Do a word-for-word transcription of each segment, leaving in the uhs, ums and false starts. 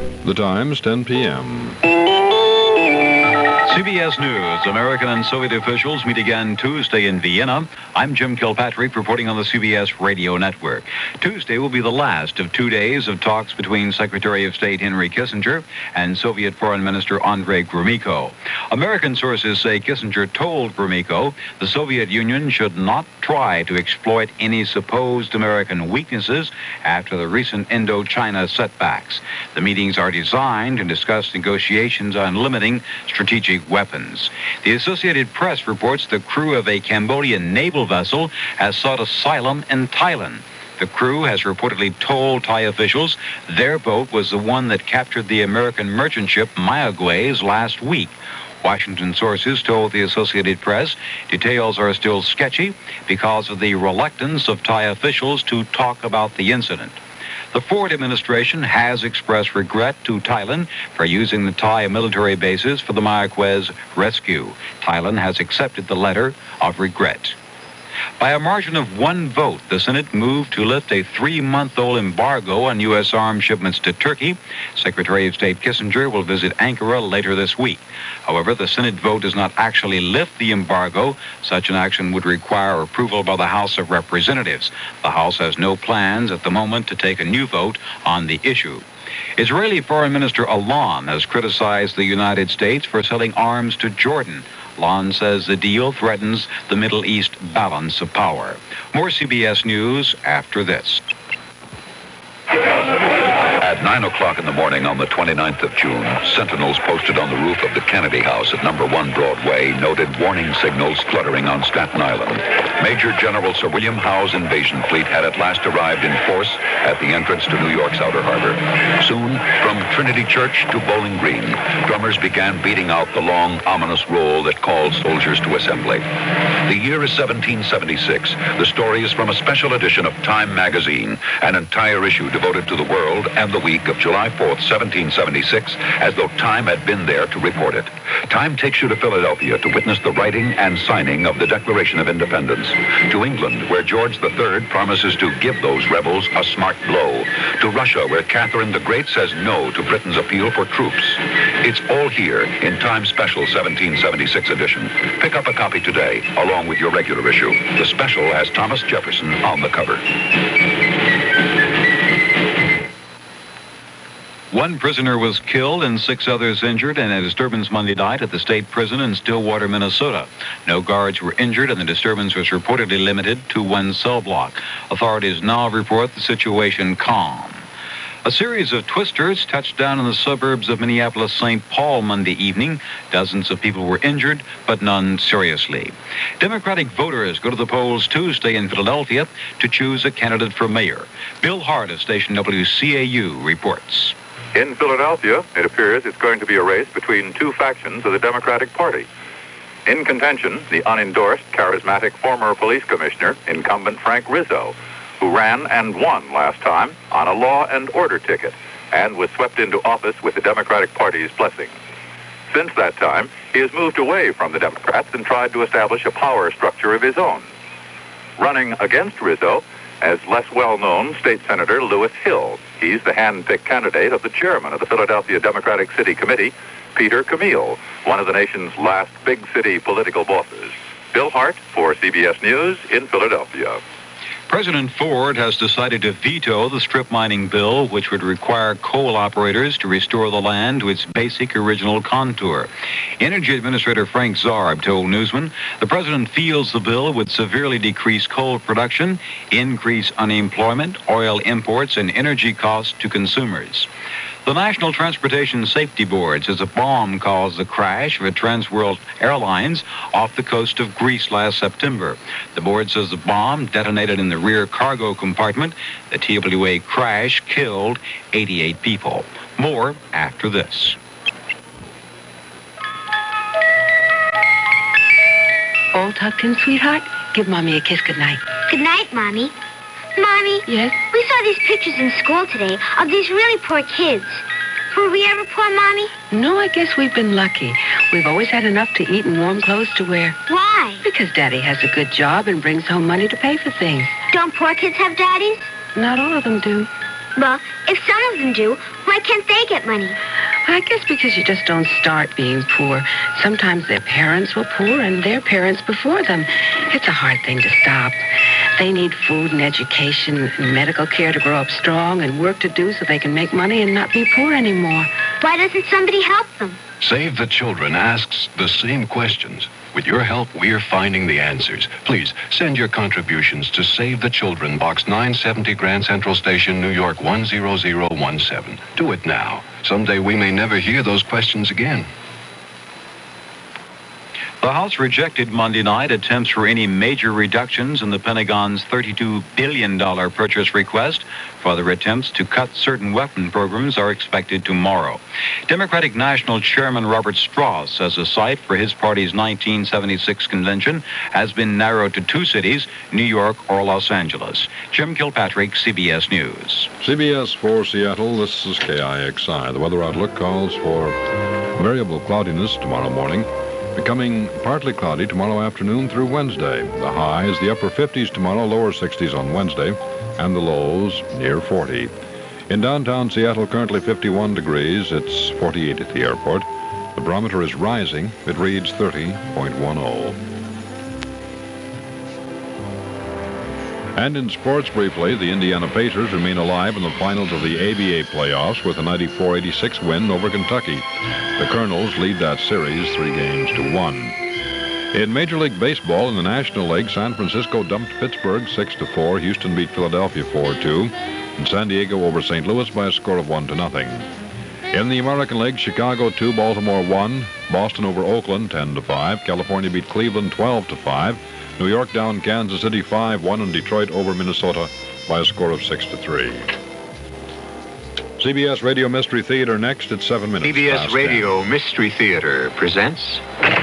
The time's ten p.m. C B S News. American and Soviet officials meet again Tuesday in Vienna. I'm Jim Kilpatrick reporting on the C B S radio network. Tuesday will be the last of two days of talks between Secretary of State Henry Kissinger and Soviet Foreign Minister Andrei Gromyko. American sources say Kissinger told Gromyko the Soviet Union should not try to exploit any supposed American weaknesses after the recent Indochina setbacks. The meetings are designed to discuss negotiations on limiting strategic weapons. The Associated Press reports the crew of a Cambodian naval vessel has sought asylum in Thailand. The crew has reportedly told Thai officials their boat was the one that captured the American merchant ship Mayaguez last week. Washington sources told the Associated Press details are still sketchy because of the reluctance of Thai officials to talk about the incident. The Ford administration has expressed regret to Thailand for using the Thai military bases for the Mayaguez rescue. Thailand has accepted the letter of regret. By a margin of one vote, the Senate moved to lift a three-month-old embargo on U S arms shipments to Turkey. Secretary of State Kissinger will visit Ankara later this week. However, the Senate vote does not actually lift the embargo. Such an action would require approval by the House of Representatives. The House has no plans at the moment to take a new vote on the issue. Israeli Foreign Minister Alon has criticized the United States for selling arms to Jordan. Alon says the deal threatens the Middle East balance of power. More C B S News after this. At nine o'clock in the morning on the twenty-ninth of June, sentinels posted on the roof of the Kennedy House at number one Broadway noted warning signals fluttering on Staten Island. Major General Sir William Howe's invasion fleet had at last arrived in force at the entrance to New York's Outer Harbor. Soon, from Trinity Church to Bowling Green, drummers began beating out the long, ominous roll that called soldiers to assembly. The year is seventeen seventy-six. The story is from a special edition of Time magazine, an entire issue devoted to the world and the week of July fourth, seventeen seventy-six, as though Time had been there to report it. Time takes you to Philadelphia to witness the writing and signing of the Declaration of Independence. To England, where George the Third promises to give those rebels a smart blow. To Russia, where Catherine the Great says no to Britain's appeal for troops. It's all here in Time's special seventeen seventy-six edition. Pick up a copy today, along with your regular issue. The special has Thomas Jefferson on the cover. One prisoner was killed and six others injured in a disturbance Monday night at the state prison in Stillwater, Minnesota. No guards were injured, and the disturbance was reportedly limited to one cell block. Authorities now report the situation calm. A series of twisters touched down in the suburbs of Minneapolis, Saint Paul Monday evening. Dozens of people were injured, but none seriously. Democratic voters go to the polls Tuesday in Philadelphia to choose a candidate for mayor. Bill Hart of station W C A U reports. In Philadelphia, it appears it's going to be a race between two factions of the Democratic Party. In contention, the unendorsed, charismatic former police commissioner, incumbent Frank Rizzo, who ran and won last time on a law and order ticket and was swept into office with the Democratic Party's blessing. Since that time, he has moved away from the Democrats and tried to establish a power structure of his own. Running against Rizzo as less well-known State Senator Lewis Hill. He's the hand-picked candidate of the chairman of the Philadelphia Democratic City Committee, Peter Camille, one of the nation's last big city political bosses. Bill Hart for C B S News in Philadelphia. President Ford has decided to veto the strip mining bill, which would require coal operators to restore the land to its basic original contour. Energy Administrator Frank Zarb told Newsman the president feels the bill would severely decrease coal production, increase unemployment, oil imports, and energy costs to consumers. The National Transportation Safety Board says a bomb caused the crash of a Transworld Airlines off the coast of Greece last September. The board says the bomb detonated in the rear cargo compartment. The T W A crash killed eighty-eight people. More after this. All tucked in, sweetheart? Give Mommy a kiss goodnight. Good night, Mommy. Mommy? Yes? We saw these pictures in school today of these really poor kids. Were we ever poor, Mommy? No, I guess we've been lucky. We've always had enough to eat and warm clothes to wear. Why? Because Daddy has a good job and brings home money to pay for things. Don't poor kids have daddies? Not all of them do. Well, if some of them do, why can't they get money? I guess because you just don't start being poor. Sometimes their parents were poor and their parents before them. It's a hard thing to stop. They need food and education and medical care to grow up strong and work to do so they can make money and not be poor anymore. Why doesn't somebody help them? Save the Children asks the same questions. With your help, we're finding the answers. Please send your contributions to Save the Children, Box nine seventy, Grand Central Station, New York one zero zero one seven. Do it now. Someday we may never hear those questions again. The House rejected Monday night attempts for any major reductions in the Pentagon's thirty-two billion dollars purchase request. Further attempts to cut certain weapon programs are expected tomorrow. Democratic National Chairman Robert Strauss says a site for his party's nineteen seventy-six convention has been narrowed to two cities, New York or Los Angeles. Jim Kilpatrick, C B S News. C B S for Seattle, this is K I X I. The weather outlook calls for variable cloudiness tomorrow morning, becoming partly cloudy tomorrow afternoon through Wednesday. The high is the upper fifties tomorrow, lower sixties on Wednesday, and the lows near forty. In downtown Seattle, currently fifty-one degrees. It's forty-eight at the airport. The barometer is rising. It reads thirty point one oh. And in sports briefly, the Indiana Pacers remain alive in the finals of the A B A playoffs with a ninety-four eighty-six win over Kentucky. The Colonels lead that series three games to one. In Major League Baseball in the National League, San Francisco dumped Pittsburgh six to four. Houston beat Philadelphia four two. And San Diego over Saint Louis by a score of one to nothing. In the American League, Chicago two, Baltimore one. Boston over Oakland ten to five. California beat Cleveland twelve to five. New York down Kansas City five one, and Detroit over Minnesota by a score of six to three. C B S Radio Mystery Theater next at seven minutes. C B S past Radio Mystery Theater presents...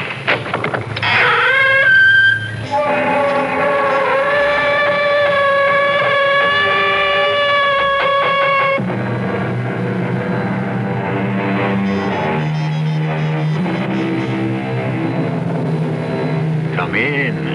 Come in.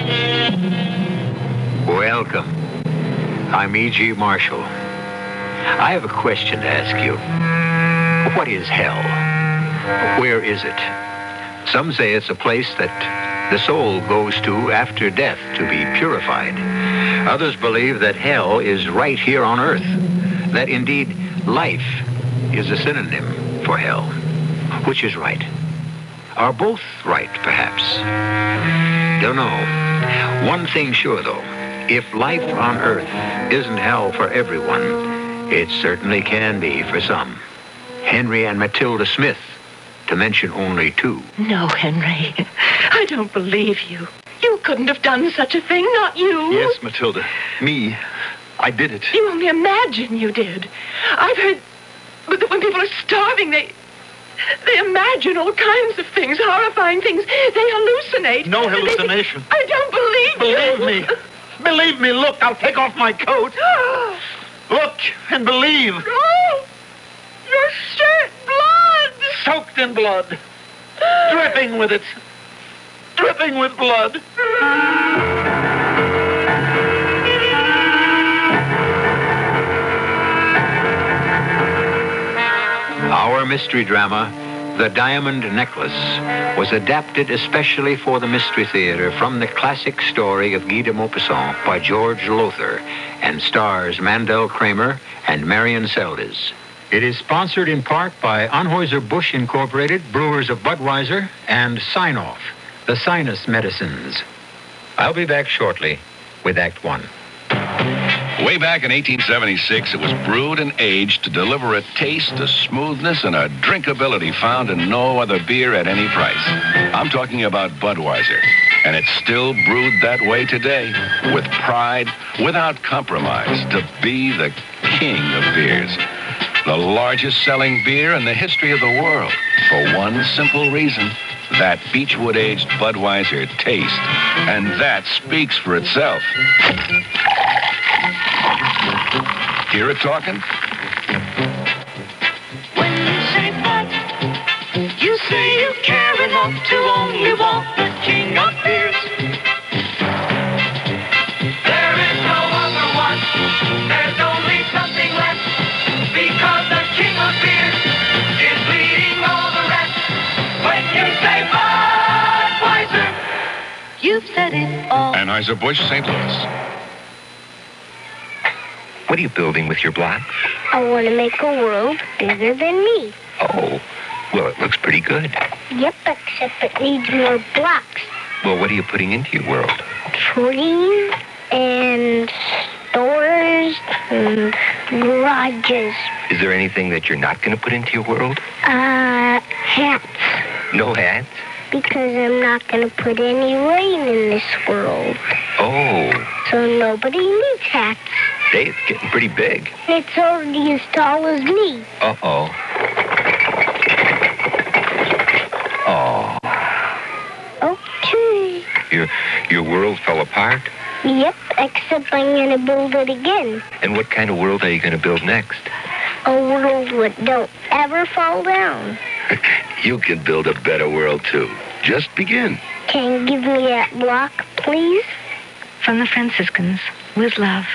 Welcome. I'm E G. Marshall. I have a question to ask you. What is hell? Where is it? Some say it's a place that the soul goes to after death to be purified. Others believe that hell is right here on earth, that indeed life is a synonym for hell. Which is right? Are both right, perhaps? Don't know. One thing sure, though. If life on earth isn't hell for everyone, it certainly can be for some. Henry and Matilda Smith, to mention only two. No, Henry. I don't believe you. You couldn't have done such a thing, not you. Yes, Matilda. Me. I did it. You only imagine you did. I've heard that when people are starving, they... They imagine all kinds of things, horrifying things. They hallucinate. No hallucination. They, I don't believe Believe you. me. Believe me. Look, I'll take off my coat. Look and believe. No. Your shirt, blood. Soaked in blood. Dripping with it. Dripping with blood. Our mystery drama, The Diamond Necklace, was adapted especially for the Mystery Theater from the classic story of Guy de Maupassant by George Lothar and stars Mandel Kramer and Marion Seldes. It is sponsored in part by Anheuser-Busch Incorporated, Brewers of Budweiser, and Sign-Off, the sinus medicines. I'll be back shortly with Act One. Way back in eighteen seventy-six, it was brewed and aged to deliver a taste, a smoothness, and a drinkability found in no other beer at any price. I'm talking about Budweiser, and it's still brewed that way today, with pride, without compromise, to be the king of beers. The largest selling beer in the history of the world, for one simple reason: that Beechwood-aged Budweiser taste. And that speaks for itself. Hear it talking? When you say Bud, you say you care enough to only want the king of beers. There is no other one. There's only something left. you've said it all. Anheuser-Busch, Saint Louis. What are you building with your blocks? I want to make a world bigger than me. Oh, well, it looks pretty good. Yep, except it needs more blocks. Well, what are you putting into your world? Trees and stores and garages. Is there anything that you're not going to put into your world? Uh, hats. No hats? Because I'm not going to put any rain in this world. Oh. So nobody needs hats. Hey, it's getting pretty big. It's already as tall as me. Uh-oh. Oh. Okay. Your, your world fell apart? Yep, except I'm going to build it again. And what kind of world are you going to build next? A world that don't ever fall down. You can build a better world, too. Just begin. Can you give me that block, please? From the Franciscans, with love.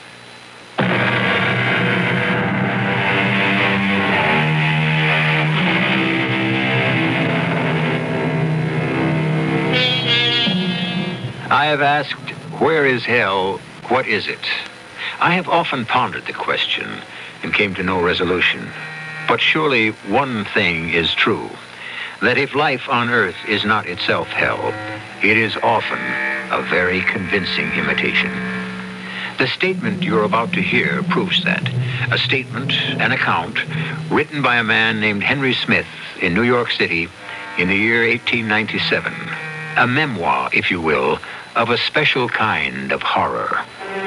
I have asked, where is hell? What is it? I have often pondered the question and came to no resolution. But surely one thing is true, that if life on earth is not itself hell, it is often a very convincing imitation. The statement you're about to hear proves that. A statement, an account, written by a man named Henry Smith in New York City in the year eighteen ninety-seven. A memoir, if you will, of a special kind of horror.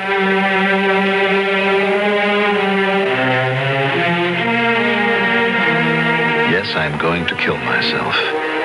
Yes, I'm going to kill myself.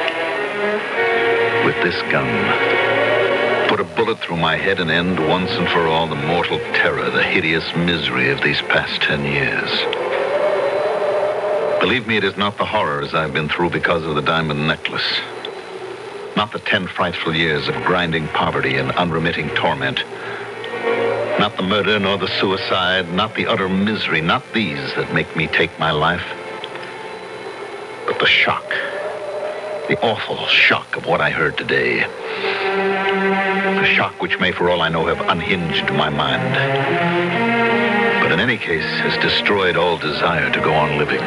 With this gun. Put a bullet through my head and end once and for all the mortal terror, the hideous misery of these past ten years. Believe me, it is not the horrors I've been through because of the diamond necklace. Not the ten frightful years of grinding poverty and unremitting torment. Not the murder nor the suicide, not the utter misery, not these that make me take my life. But the shock, the awful shock of what I heard today. The shock which may, for all I know, have unhinged my mind. But in any case, has destroyed all desire to go on living.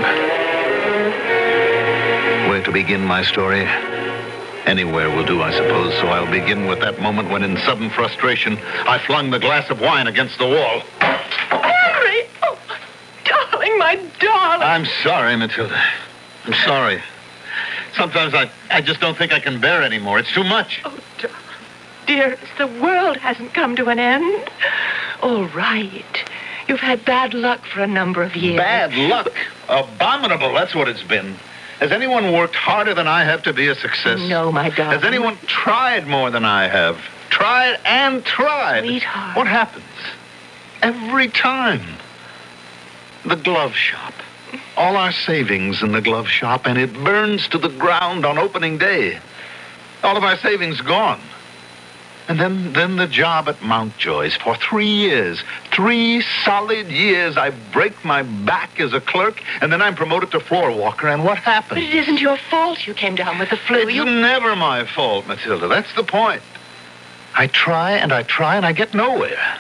Where to begin my story? Anywhere will do, I suppose, so I'll begin with that moment when, in sudden frustration, I flung the glass of wine against the wall. Henry! Oh, darling, my darling. I'm sorry, Matilda. I'm sorry. Sometimes I, I just don't think I can bear anymore. It's too much. Oh, darling. Dearest, the world hasn't come to an end. All right. You've had bad luck for a number of years. Bad luck? Abominable, that's what it's been. Has anyone worked harder than I have to be a success? No, my darling. Has anyone tried more than I have? Tried and tried. Sweetheart. What happens? Every time. The glove shop. All our savings in the glove shop, and it burns to the ground on opening day. All of our savings gone. And then, then the job at Mountjoy's for three years. Three solid years. I break my back as a clerk, and then I'm promoted to floor walker, and what happens? But it isn't your fault you came down with the flu. It's You... never my fault, Matilda. That's the point. I try and I try and I get nowhere.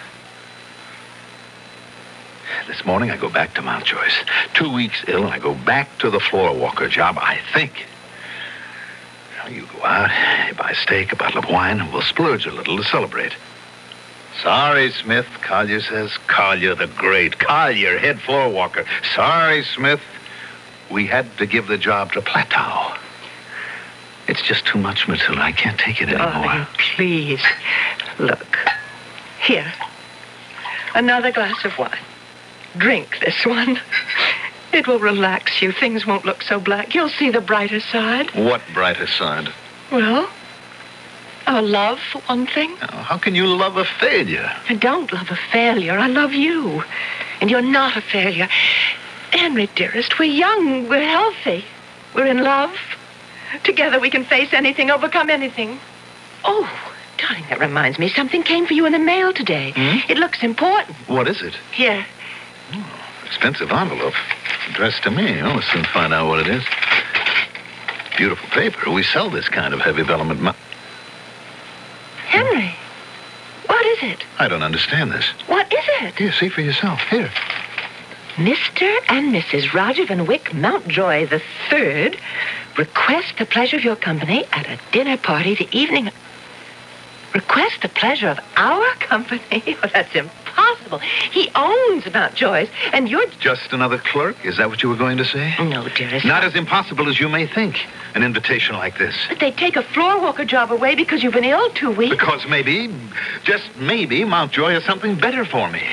This morning I go back to Mountjoy's. Two weeks ill, and I go back to the floor walker job, I think. You go out, you buy a steak, a bottle of wine, and we'll splurge a little to celebrate. Sorry, Smith, Collier says. Collier the Great. Collier, head floor walker. Sorry, Smith. We had to give the job to Platow. It's just too much, Matilda. I can't take it anymore. Darling, please. Look. Here. Another glass of wine. Drink this one. It will relax you. Things won't look so black. You'll see the brighter side. What brighter side? Well, our love, for one thing. Now, how can you love a failure? I don't love a failure. I love you. And you're not a failure. Henry, dearest, we're young. We're healthy. We're in love. Together we can face anything, overcome anything. Oh, darling, that reminds me. Something came for you in the mail today. Hmm? It looks important. What is it? Here. Oh, expensive envelope. Addressed to me. I'll soon find out what it is. Beautiful paper. We sell this kind of heavy vellum at... Ma- I don't understand this. What is it? Here, see for yourself. Here. Mister and Missus Roger Van Wyck Mountjoy the Third request the pleasure of your company at a dinner party the evening... Request the pleasure of our company? Oh, that's impossible. He owns Mountjoy's, and you're... Just another clerk? Is that what you were going to say? No, dearest. Not as impossible as you may think. An invitation like this. But they take a floor walker job away because you've been ill two weeks. Because maybe, just maybe, Mountjoy has something better for me.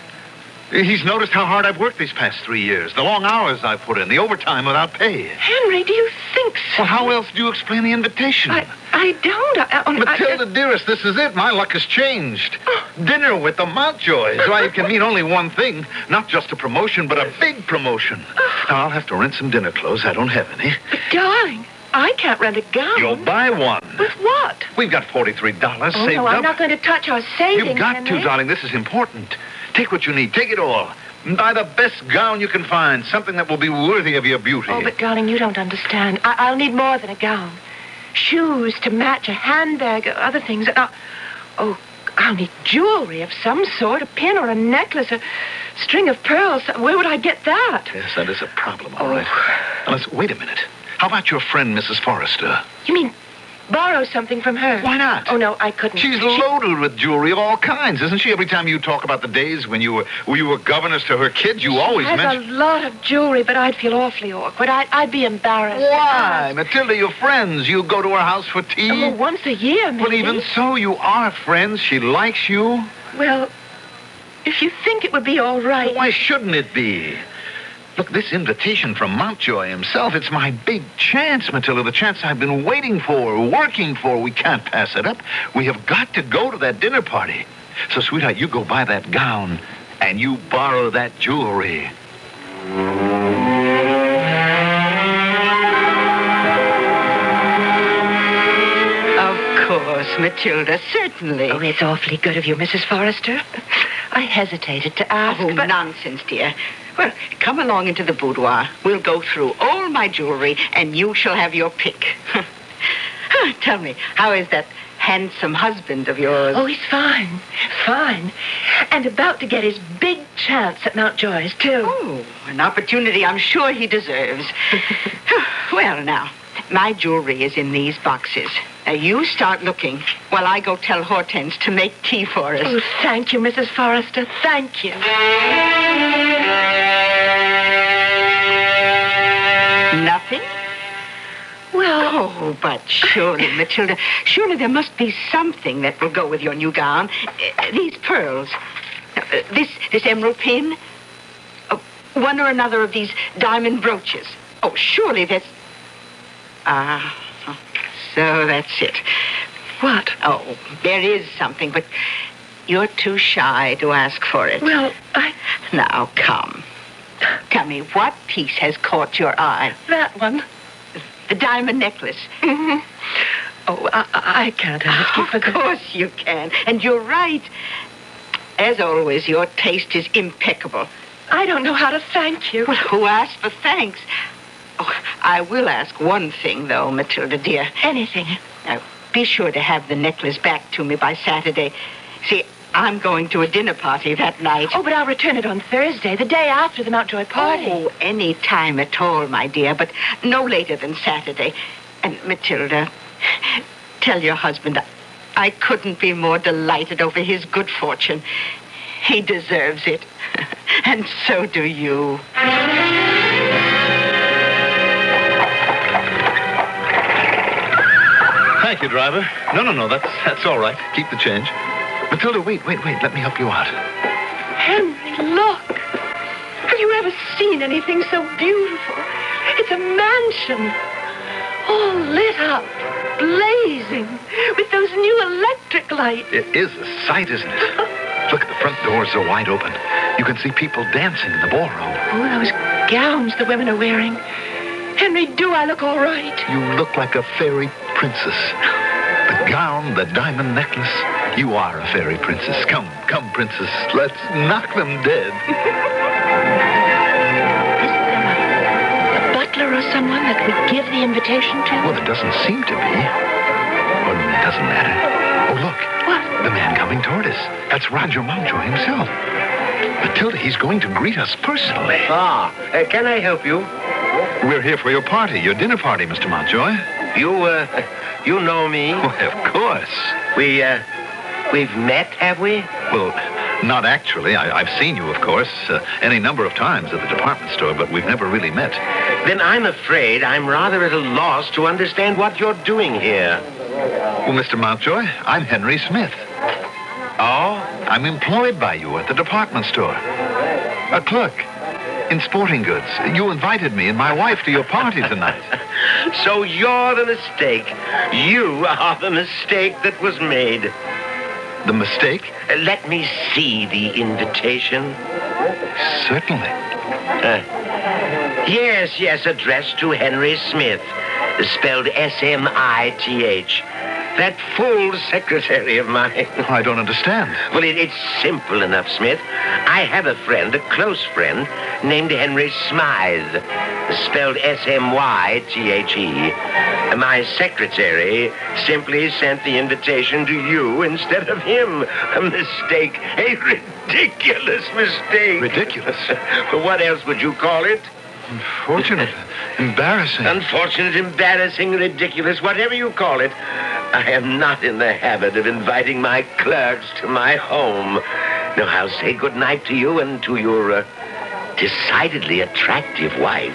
He's noticed how hard I've worked these past three years, the long hours I've put in, the overtime without pay. Henry, do you think so? Well, how else do you explain the invitation? I, I don't. I, I, Matilda, I, dearest, this is it. My luck has changed. Dinner with the Mountjoys. Why, it can mean only one thing. Not just a promotion, but a big promotion. Now, I'll have to rent some dinner clothes. I don't have any. But, darling, I can't rent a gown. You'll buy one. With what? We've got forty-three dollars oh, saved no, up. I'm not going to touch our savings, You've got Henry. to, darling. This is important. Take what you need. Take it all. Buy the best gown you can find. Something that will be worthy of your beauty. Oh, but, darling, you don't understand. I- I'll need more than a gown. Shoes to match, a handbag, other things. Uh, oh, I'll need jewelry of some sort, a pin or a necklace, a string of pearls. Where would I get that? Yes, that is a problem, all Oh. right. Now, let's, wait a minute. How about your friend, Missus Forrester? You mean borrow something from her? Why not? Oh, no, I couldn't. She's She- loaded with jewelry of all kinds, isn't she? Every time you talk about the days when you were when you were governess to her kids, you always has mention... a lot of jewelry, but I'd feel awfully awkward. I'd, I'd be embarrassed. Why? Matilda, you're friends. You go to her house for tea. Oh, once a year, maybe. Well, even so, you are friends. She likes you. Well, if you think it would be all right... Why shouldn't it be? Look, this invitation from Mountjoy himself, it's my big chance, Matilda, the chance I've been waiting for, working for. We can't pass it up. We have got to go to that dinner party. So, sweetheart, you go buy that gown, and you borrow that jewelry. Of course, Matilda, certainly. Oh, it's awfully good of you, Missus Forrester. I hesitated to ask, Oh, but... nonsense, dear. Well, come along into the boudoir. We'll go through all my jewelry, and you shall have your pick. Tell me, how is that handsome husband of yours? Oh, he's fine. Fine. And about to get his big chance at Mountjoy's, too. Oh, an opportunity I'm sure he deserves. Well, now, my jewelry is in these boxes. Now, you start looking while I go tell Hortense to make tea for us. Oh, thank you, Missus Forrester. Thank you. Nothing? Well... Oh, but surely, Matilda, surely there must be something that will go with your new gown. Uh, these pearls. Uh, this this emerald pin. Uh, one or another of these diamond brooches. Oh, surely that's... Ah, so that's it. What? Oh, there is something, but you're too shy to ask for it. Well, I... Now, come. Tell me, what piece has caught your eye? That one. The diamond necklace. Mm-hmm. Oh, I, I can't ask you for Of course you can. And you're right. As always, your taste is impeccable. I don't know how to thank you. Well, who asked for thanks? Oh, I will ask one thing, though, Matilda, dear. Anything. Now, be sure to have the necklace back to me by Saturday. See, I'm going to a dinner party that night. Oh, but I'll return it on Thursday, the day after the Mountjoy party. Oh, any time at all, my dear, but no later than Saturday. And, Matilda, tell your husband I couldn't be more delighted over his good fortune. He deserves it. And so do you. Thank you, driver. No, no, no, that's, that's all right. Keep the change. Matilda, wait, wait, wait. Let me help you out. Henry, look. Have you ever seen anything so beautiful? It's a mansion. All lit up, blazing, with those new electric lights. It is a sight, isn't it? Look, the front doors are wide open. You can see people dancing in the ballroom. Oh, those gowns the women are wearing. Henry, do I look all right? You look like a fairy princess. The gown, the diamond necklace. You are a fairy princess. Come, come, princess. Let's knock them dead. Is there a, a butler or someone that we give the invitation to? Well, there doesn't seem to be. Oh, it doesn't matter. Oh, look. What? The man coming toward us. That's Roger Mountjoy himself. Matilda, he's going to greet us personally. Ah, uh, can I help you? We're here for your party, your dinner party, Mister Mountjoy. You, uh, you know me? Why, of course. We, uh, we've met, have we? Well, not actually. I, I've seen you, of course, uh, any number of times at the department store, but we've never really met. Then I'm afraid I'm rather at a loss to understand what you're doing here. Well, Mister Mountjoy, I'm Henry Smith. Oh? I'm employed by you at the department store. A clerk in sporting goods. You invited me and my wife to your party tonight. So you're the mistake. You are the mistake that was made. The mistake? Uh, let me see the invitation. Certainly. Uh, yes, yes, addressed to Henry Smith, spelled S M I T H. That fool secretary of mine. I don't understand. Well, it, it's simple enough, Smith. I have a friend, a close friend, named Henry Smythe, spelled S M Y T H E. My secretary simply sent the invitation to you instead of him. A mistake, a ridiculous mistake. Ridiculous? Well, what else would you call it? Unfortunate. Embarrassing. Unfortunate, embarrassing, ridiculous, whatever you call it. I am not in the habit of inviting my clerks to my home. Now, I'll say good night to you and to your uh, decidedly attractive wife.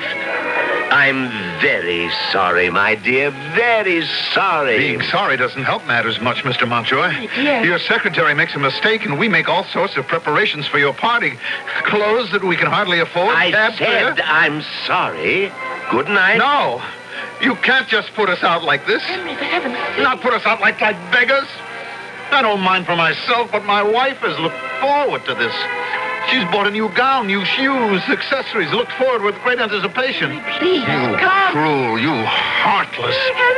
I'm very sorry, my dear, very sorry. Being sorry doesn't help matters much, Mister Mountjoy. Yes. Your secretary makes a mistake, and we make all sorts of preparations for your party. Clothes that we can hardly afford. I cab said fare. I'm sorry. Good night. No. You can't just put us out like this. Henry, for heaven's sake. Not put us out like, like beggars. I don't mind for myself, but my wife has looked forward to this. She's bought a new gown, new shoes, accessories, looked forward with great anticipation. Please, You come. cruel, you heartless.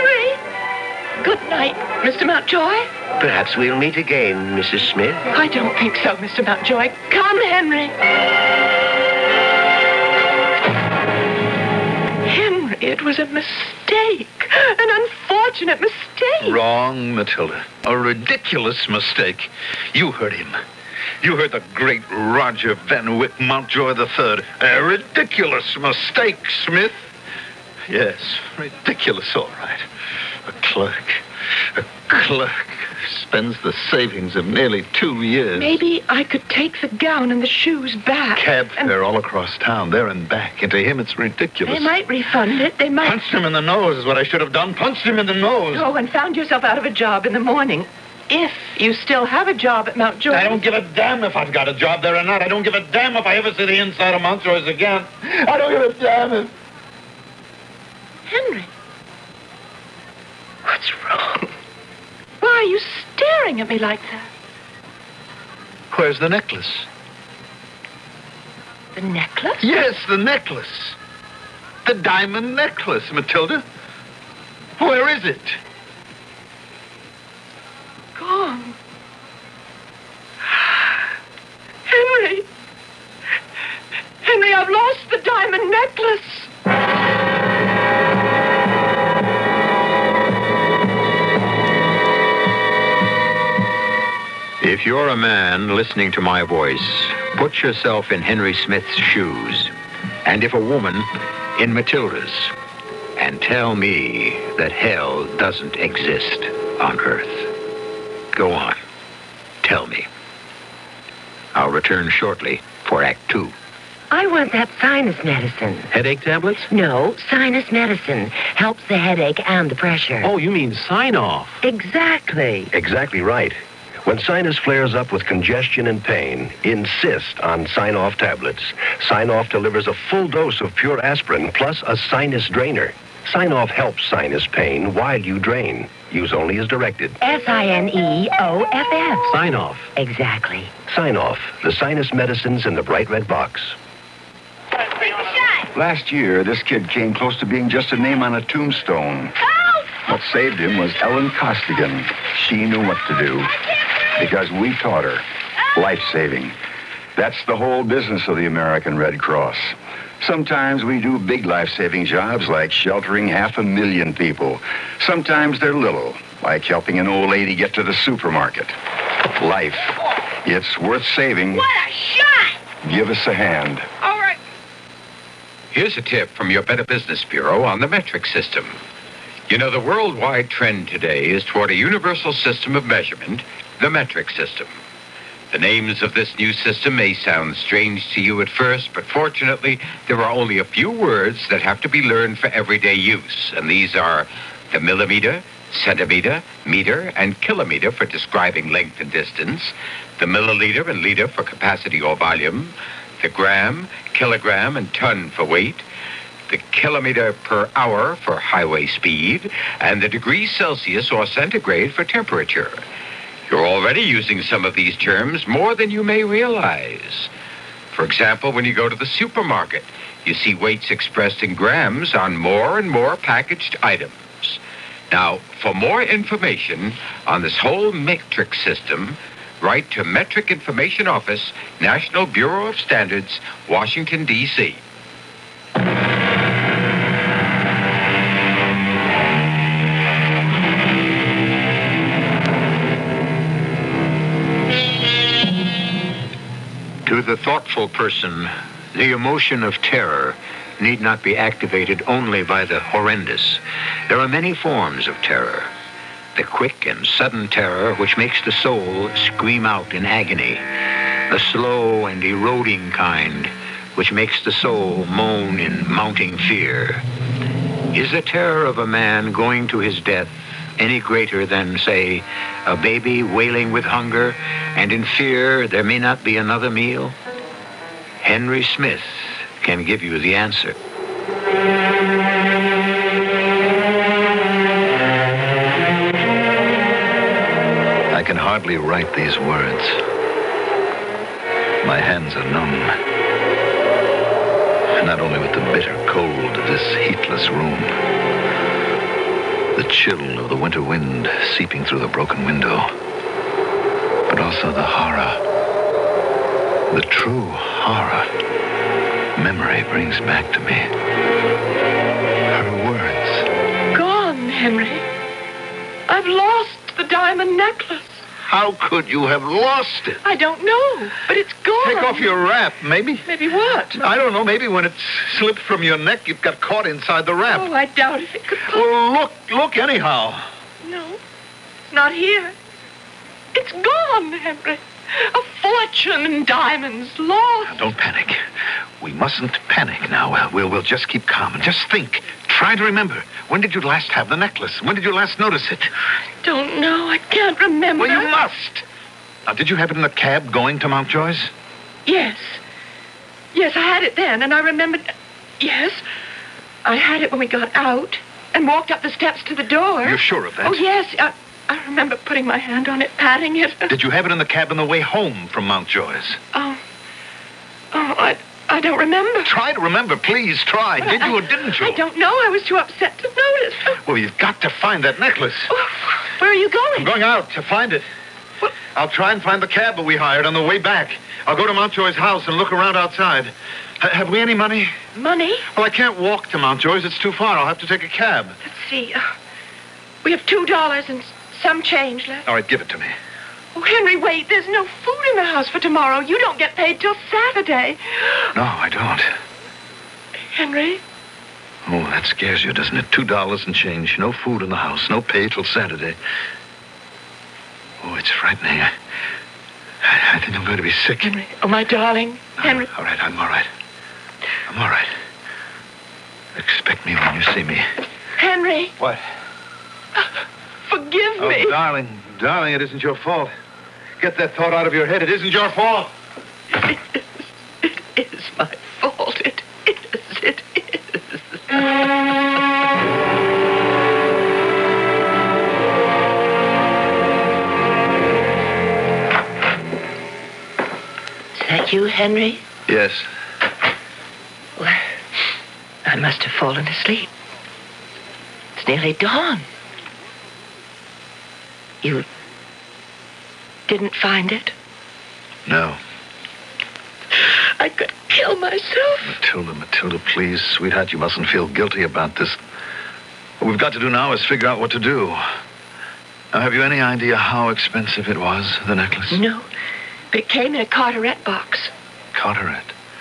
Henry! Good night, Mister Mountjoy. Perhaps we'll meet again, Missus Smith. I don't think so, Mister Mountjoy. Come, Henry. Henry, it was a mistake. An unfortunate mistake. Wrong, Matilda. A ridiculous mistake. You heard him. You heard the great Roger Van Wyck Mountjoy the Third. A ridiculous mistake, Smith. Yes, ridiculous, all right. A clerk. A clerk spends the savings of nearly two years. Maybe I could take the gown and the shoes back. Cab and fare all across town, there and back. And to him, it's ridiculous. They might refund it. They might... Punched him in the nose is what I should have done. Punched him in the nose. Go and found yourself out of a job in the morning. If you still have a job at Mountjoy. I don't give a damn if I've got a job there or not. I don't give a damn if I ever see the inside of Mountjoy's again. I don't give a damn if... Henry. What's wrong? Why are you staring at me like that? Where's the necklace? The necklace? Yes, the necklace. The diamond necklace, Matilda. Where is it? Gone. Henry. Henry, I've lost the diamond necklace. If you're a man listening to my voice, put yourself in Henry Smith's shoes. And if a woman, in Matilda's. And tell me that hell doesn't exist on Earth. Go on. Tell me. I'll return shortly for Act Two. I want that sinus medicine. Headache tablets? No, sinus medicine. Helps the headache and the pressure. Oh, you mean sign-off. Exactly. Exactly right. When sinus flares up with congestion and pain, insist on Sign-Off tablets. Sign-Off delivers a full dose of pure aspirin plus a sinus drainer. Sign-Off helps sinus pain while you drain. Use only as directed. S I N E O F F. Sign-Off. Exactly. Sign-Off, the sinus medicines in the bright red box. Last year, this kid came close to being just a name on a tombstone. Help! What saved him was Ellen Costigan. She knew what to do because we taught her life-saving. That's the whole business of the American Red Cross. Sometimes we do big life-saving jobs like sheltering half a million people. Sometimes they're little, Like helping an old lady get to the supermarket. Life. It's worth saving. What a shot! Give us a hand. All right. Here's a tip from your Better Business Bureau on the metric system. You know, the worldwide trend today is toward a universal system of measurement, the metric system. The names of this new system may sound strange to you at first, but fortunately, there are only a few words that have to be learned for everyday use, and these are the millimeter, centimeter, meter, and kilometer for describing length and distance, the milliliter and liter for capacity or volume, the gram, kilogram, and ton for weight, the kilometer per hour for highway speed, and the degrees Celsius or centigrade for temperature. You're already using some of these terms more than you may realize. For example, when you go to the supermarket, you see weights expressed in grams on more and more packaged items. Now, for more information on this whole metric system, write to Metric Information Office, National Bureau of Standards, Washington, D C To the thoughtful person, the emotion of terror need not be activated only by the horrendous. There are many forms of terror. The quick and sudden terror which makes the soul scream out in agony. The slow and eroding kind which makes the soul moan in mounting fear. Is the terror of a man going to his death any greater than, say, a baby wailing with hunger and in fear there may not be another meal? Henry Smith can give you the answer. I can hardly write these words. My hands are numb. Not only with the bitter cold of this heatless room, the chill of the winter wind seeping through the broken window, but also the horror, the true horror memory brings back to me. Her words. Gone, Henry. I've lost the diamond necklace. How could you have lost it? I don't know, but it's gone. Take off your wrap, maybe. Maybe what? I don't know. Maybe when it slipped from your neck, it got caught inside the wrap. Oh, I doubt if it could. Well, look, look anyhow. No, not here. It's gone, Henry. A fortune in diamonds lost. Now, don't panic. We mustn't panic now. We'll, we'll, we'll just keep calm and just think. Try to remember. When did you last have the necklace? When did you last notice it? I don't know. I can't remember. Well, you must. Now, did you have it in the cab going to Mountjoy's? Yes. Yes, I had it then, and I remembered... Yes, I had it when we got out and walked up the steps to the door. You're sure of that? Oh, yes. I, I remember putting my hand on it, patting it. Did you have it in the cab on the way home from Mountjoy's? Oh. Oh, I... I don't remember. Try to remember, please. Try. Did you or didn't you? I don't know. I was too upset to notice. Well, you've got to find that necklace. Where are you going? I'm going out to find it. What? I'll try and find the cab that we hired on the way back. I'll go to Mountjoy's house and look around outside. H- have we any money? Money? Well, I can't walk to Mountjoy's. It's too far. I'll have to take a cab. Let's see. Uh, we have two dollars and some change left. All right, give it to me. Oh, Henry, wait. There's no food in the house for tomorrow. You don't get paid till Saturday. No, I don't. Henry? Oh, that scares you, doesn't it? Two dollars and change. No food in the house. No pay till Saturday. Oh, it's frightening. I, I think I'm going to be sick. Henry. Oh, my darling. Henry. All right, I'm all right. I'm all right. Expect me when you see me. Henry. What? Forgive oh, me. darling. Darling, it isn't your fault. Get that thought out of your head. It isn't your fault. It is, it is my fault. It is. It is. Is that you, Henry? Yes. Well, I must have fallen asleep. It's nearly dawn. You didn't find it? No. I could kill myself. Matilda, Matilda, please. Sweetheart, you mustn't feel guilty about this. What we've got to do now is figure out what to do. Now, have you any idea how expensive it was, the necklace? No. But it came in a Carteret box. Carteret.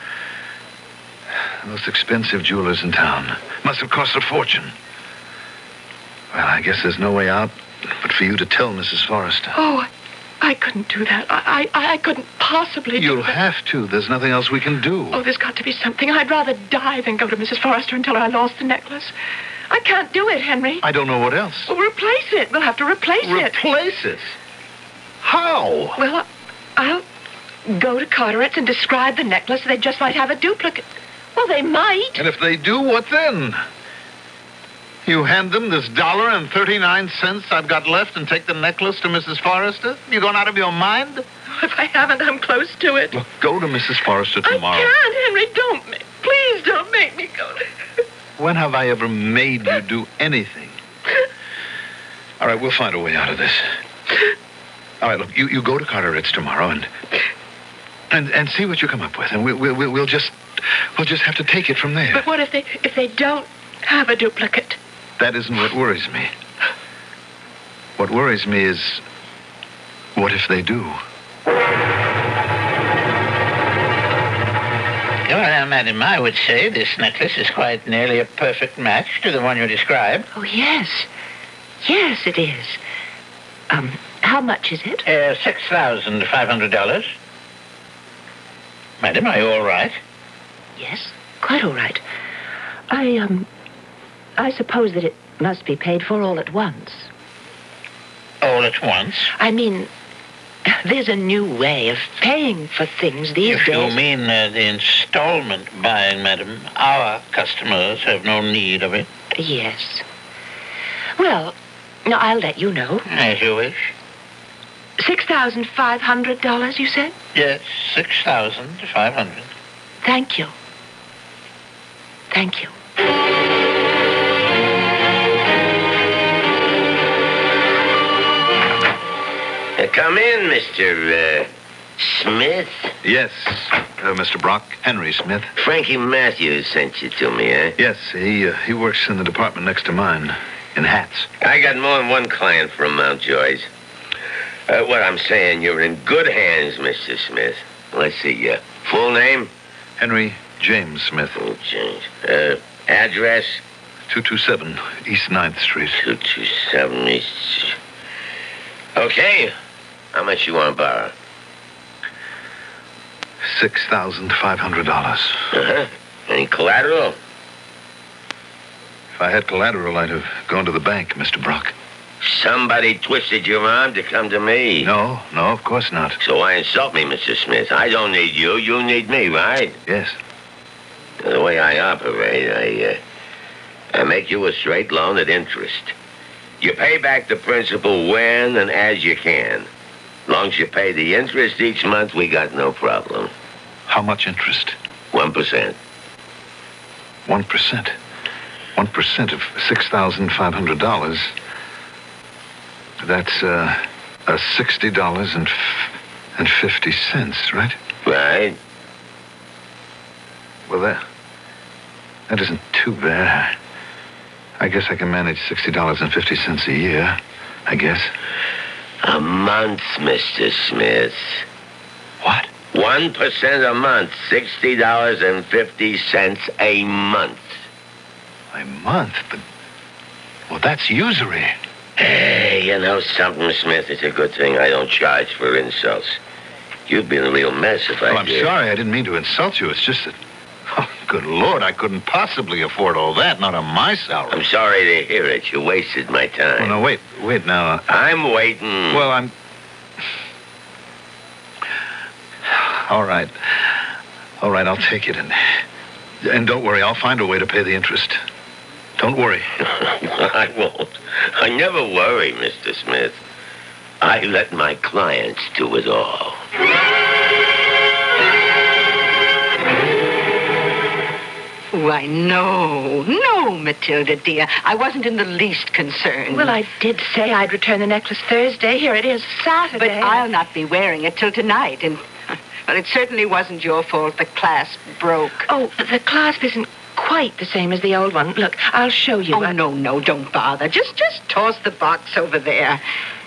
The most expensive jewelers in town. Must have cost a fortune. Well, I guess there's no way out but for you to tell Missus Forrester. Oh, I couldn't do that. I I, I couldn't possibly do You'll that. have to. There's nothing else we can do. Oh, there's got to be something. I'd rather die than go to Missus Forrester and tell her I lost the necklace. I can't do it, Henry. I don't know what else. Well, replace it. We'll have to replace it. Replace it? How? Well, I'll go to Carteret's and describe the necklace. They just might have a duplicate. Well, they might. And if they do, what then? You hand them this dollar and thirty-nine cents I've got left and take the necklace to Missus Forrester? You gone out of your mind? If I haven't, I'm close to it. Look, go to Missus Forrester tomorrow. I can't, Henry. Don't make... Please don't make me go to... When have I ever made you do anything? All right, we'll find a way out of this. All right, look, you, you go to Carteret's tomorrow and and and see what you come up with, and we'll we'll we'll just we'll just have to take it from there. But what if they if they don't have a duplicate? That isn't what worries me. What worries me is, what if they do? Well, now, madam, I would say this necklace is quite nearly a perfect match to the one you described. Oh, yes. Yes, it is. Um, how much is it? Uh, six thousand five hundred dollars. Madam, are you all right? Yes, quite all right. I, um, I suppose that it must be paid for all at once. All at once? I mean, there's a new way of paying for things these if days. If you mean uh, the installment buying, madam, our customers have no need of it. Yes. Well, no, I'll let you know. As you wish. Six thousand five hundred dollars, you said? Yes, six thousand five hundred. Thank you. Thank you. Uh, come in, Mister Uh, Smith. Yes, uh, Mister Brock. Henry Smith. Frankie Matthews sent you to me, eh? Yes, he uh, he works in the department next to mine, in hats. I got more than one client from Mount Joyce. Uh, what I'm saying, you're in good hands, Mister Smith. Let's see, your full name? Henry James Smith. Oh, James. Uh, address? two two seven East ninth Street. two two seven East... Okay. How much you want to borrow? six thousand five hundred dollars. Uh-huh. Any collateral? If I had collateral, I'd have gone to the bank, Mister Brock. Somebody twisted your arm to come to me. No, no, of course not. So why insult me, Mister Smith? I don't need you. You need me, right? Yes. The way I operate, I, uh, I make you a straight loan at interest. You pay back the principal when and as you can. As long as you pay the interest each month, we got no problem. How much interest? One percent. One percent? One percent of six thousand five hundred dollars. That's, uh, uh sixty dollars and, f- and fifty cents, right? Right. Well, that, that isn't too bad. I guess I can manage sixty dollars and fifty cents a year, I guess. A month, Mister Smith. What? One percent a month, sixty dollars and fifty cents a month. A month? But, well, that's usury. Hey, you know something, Smith? It's a good thing I don't charge for insults. You'd be in a real mess if I Well, I'm did. sorry. I didn't mean to insult you. It's just that, oh, good Lord, I couldn't possibly afford all that, not on my salary. I'm sorry to hear it. You wasted my time. Well, no, wait, wait now. I'm waiting. Well, I'm... All right. All right, I'll take it. And, and don't worry, I'll find a way to pay the interest. Don't worry. I won't. I never worry, Mister Smith. I let my clients do it all. Why, no, no, Matilda, dear. I wasn't in the least concerned. Well, I did say I'd return the necklace Thursday. Here it is, Saturday. But I'll not be wearing it till tonight, and... Well, it certainly wasn't your fault. The clasp broke. Oh, the clasp isn't quite the same as the old one. Look, I'll show you. Oh, no, no, don't bother. Just, just toss the box over there.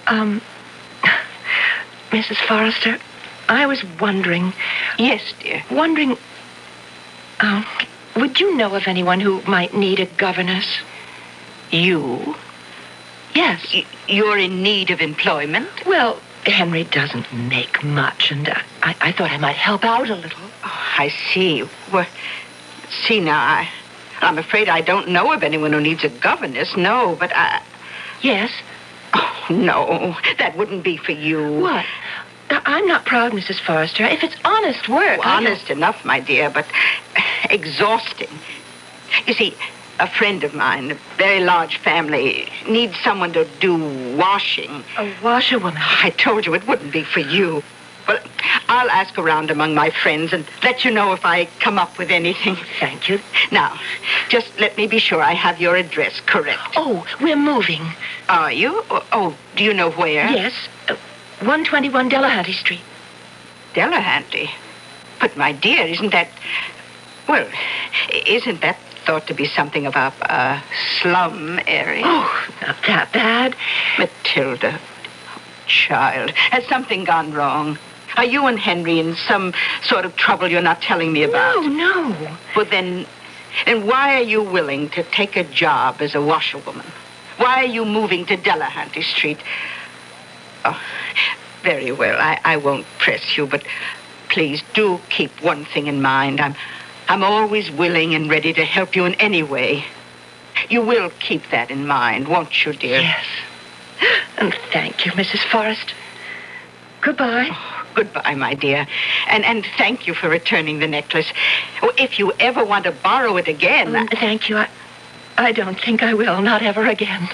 Um, Missus Forrester, I was wondering... Yes, dear. Wondering... Um, would you know of anyone who might need a governess? You? Yes. Y- you're in need of employment? Well, Henry doesn't make much, and uh, I, I thought I might help out a little. Oh, I see. Well, see now, I, I'm afraid I don't know of anyone who needs a governess, no, but I... Yes? Oh, no, that wouldn't be for you. What? I- I'm not proud, Missus Forrester. If it's honest work... Well, honest enough, my dear, but exhausting. You see, a friend of mine, a very large family, needs someone to do washing. A washerwoman? I told you it wouldn't be for you. But I'll ask around among my friends and let you know if I come up with anything. Thank you. Now, just let me be sure I have your address correct. Oh, we're moving. Are you? Oh, do you know where? Yes. Uh, one twenty-one Delahanty Street. Delahanty? But, my dear, isn't that... Well, isn't that thought to be something of a, a slum area? Oh, not that bad. Matilda, child, has something gone wrong? Are you and Henry in some sort of trouble you're not telling me about? No, no. Well, then, then why are you willing to take a job as a washerwoman? Why are you moving to Delahanty Street? Oh, very well. I, I won't press you, but please do keep one thing in mind. I'm, I'm always willing and ready to help you in any way. You will keep that in mind, won't you, dear? Yes. And thank you, Missus Forrester. Goodbye. Oh, goodbye, my dear. And and thank you for returning the necklace. Oh, if you ever want to borrow it again... Mm, thank you. I, I don't think I will. Not ever again.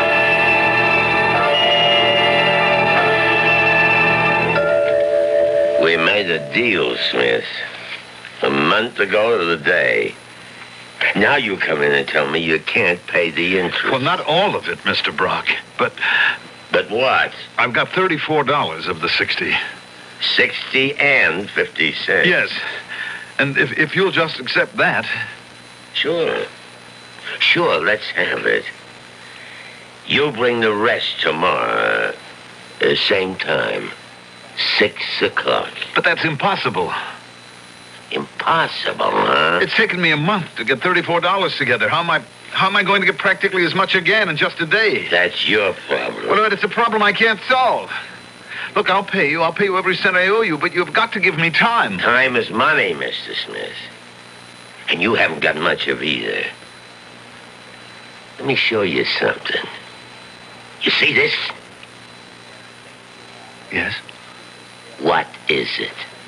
We made a deal, Smith. A month ago to the day. Now you come in and tell me you can't pay the interest. Well, not all of it, Mister Brock, but... But what? I've got thirty-four dollars of the sixty. Sixty and fifty cents. Yes. And if, if you'll just accept that... Sure. Sure, let's have it. You'll bring the rest tomorrow. Uh, same time. Six o'clock. But that's impossible. Impossible, huh? It's taken me a month to get thirty-four dollars together. How am I... How am I going to get practically as much again in just a day? That's your problem. Well, it's a problem I can't solve. Look, I'll pay you. I'll pay you every cent I owe you, but you've got to give me time. Time is money, Mister Smith. And you haven't got much of either. Let me show you something. You see this? Yes? What is it?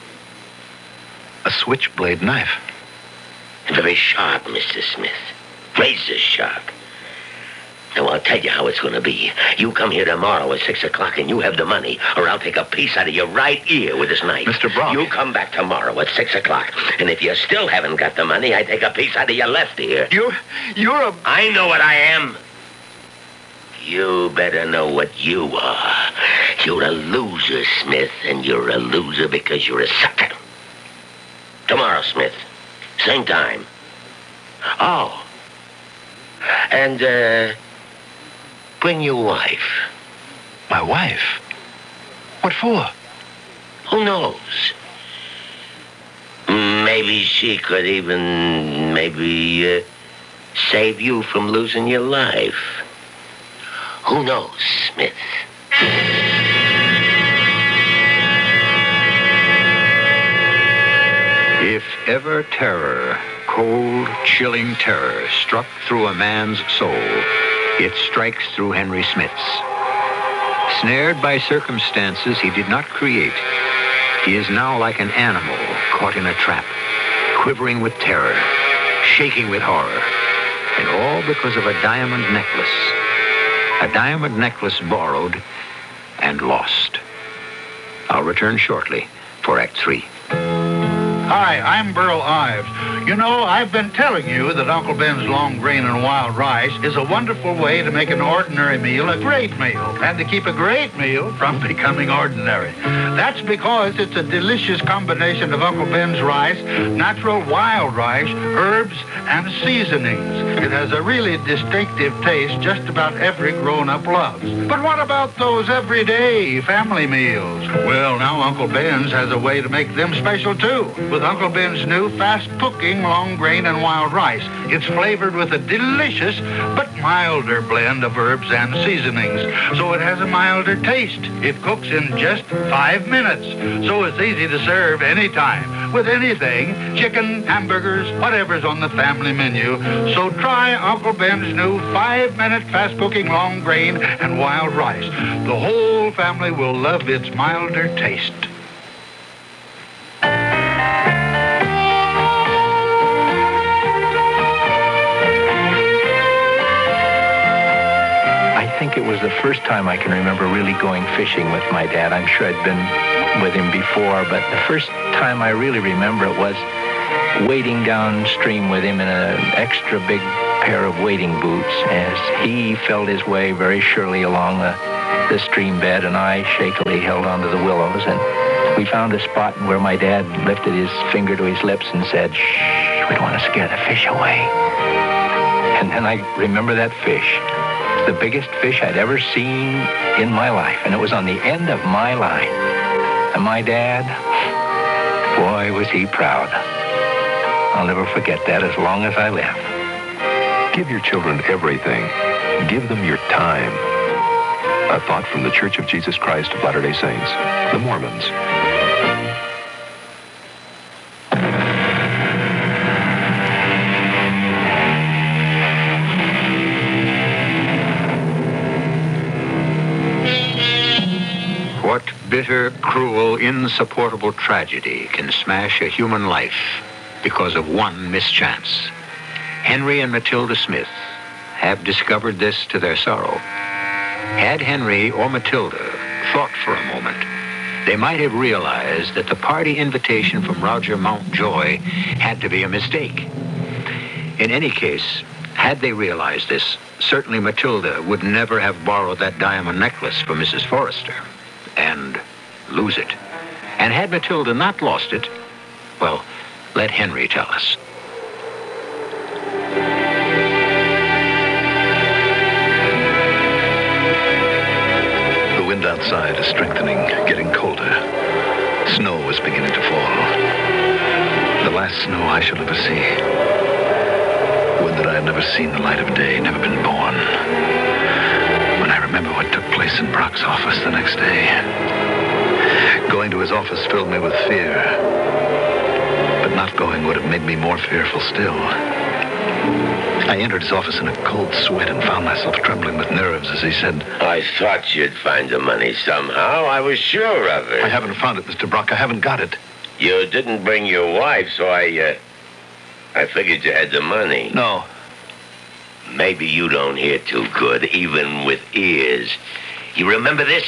A switchblade knife. Very sharp, Mister Smith. Razor sharp. Now, I'll tell you how it's going to be. You come here tomorrow at six o'clock and you have the money, or I'll take a piece out of your right ear with this knife. Mister Brock. You come back tomorrow at six o'clock, and if you still haven't got the money, I take a piece out of your left ear. You, you're a... I know what I am. You better know what you are. You're a loser, Smith, and you're a loser because you're a sucker. Tomorrow, Smith. Same time. Oh. And, uh, bring your wife. My wife? What for? Who knows? Maybe she could even, maybe, uh, save you from losing your life. Who knows, Smith? If ever terror, cold, chilling terror, struck through a man's soul, it strikes through Henry Smith's. Snared by circumstances he did not create, he is now like an animal caught in a trap, quivering with terror, shaking with horror, and all because of a diamond necklace. A diamond necklace borrowed and lost. I'll return shortly for Act Three. Hi, I'm Burl Ives. You know, I've been telling you that Uncle Ben's long grain and wild rice is a wonderful way to make an ordinary meal a great meal, and to keep a great meal from becoming ordinary. That's because it's a delicious combination of Uncle Ben's rice, natural wild rice, herbs, and seasonings. It has a really distinctive taste just about every grown-up loves. But what about those everyday family meals? Well, now Uncle Ben's has a way to make them special, too, with Uncle Ben's new fast-cooking long grain and wild rice. It's flavored with a delicious but milder blend of herbs and seasonings, so it has a milder taste. It cooks in just five minutes, so it's easy to serve anytime with anything, chicken, hamburgers, whatever's on the family menu. So try Uncle Ben's new five-minute fast-cooking long grain and wild rice. The whole family will love its milder taste. I think it was the first time I can remember really going fishing with my dad. I'm sure I'd been with him before, but the first time I really remember it was wading downstream with him in an extra big pair of wading boots as he felt his way very surely along the, the stream bed, and I shakily held onto the willows. And we found a spot where my dad lifted his finger to his lips and said, "Shh, we don't want to scare the fish away." And then I remember that fish. The biggest fish I'd ever seen in my life, and it was on the end of my line. And my dad, boy, was he proud. I'll never forget that as long as I live. Give your children everything. Give them your time. A thought from the Church of Jesus Christ of Latter-day Saints, the Mormons. What bitter, cruel, insupportable tragedy can smash a human life because of one mischance? Henry and Matilda Smith have discovered this to their sorrow. Had Henry or Matilda thought for a moment, they might have realized that the party invitation from Roger Mountjoy had to be a mistake. In any case, had they realized this, certainly Matilda would never have borrowed that diamond necklace from Missus Forrester and lose it. And had Matilda not lost it, well, let Henry tell us. The wind outside is strengthening, getting colder. Snow is beginning to fall. The last snow I shall ever see. Would that I had never seen the light of day, never been born. When I remember what took place in Brock's office the next day. Going to his office filled me with fear. But not going would have made me more fearful still. I entered his office in a cold sweat and found myself trembling with nerves as he said, "I thought you'd find the money somehow. I was sure of it." "I haven't found it, Mister Brock. I haven't got it." "You didn't bring your wife, so I, uh, I figured you had the money." "No." "Maybe you don't hear too good, even with ears. You remember this?"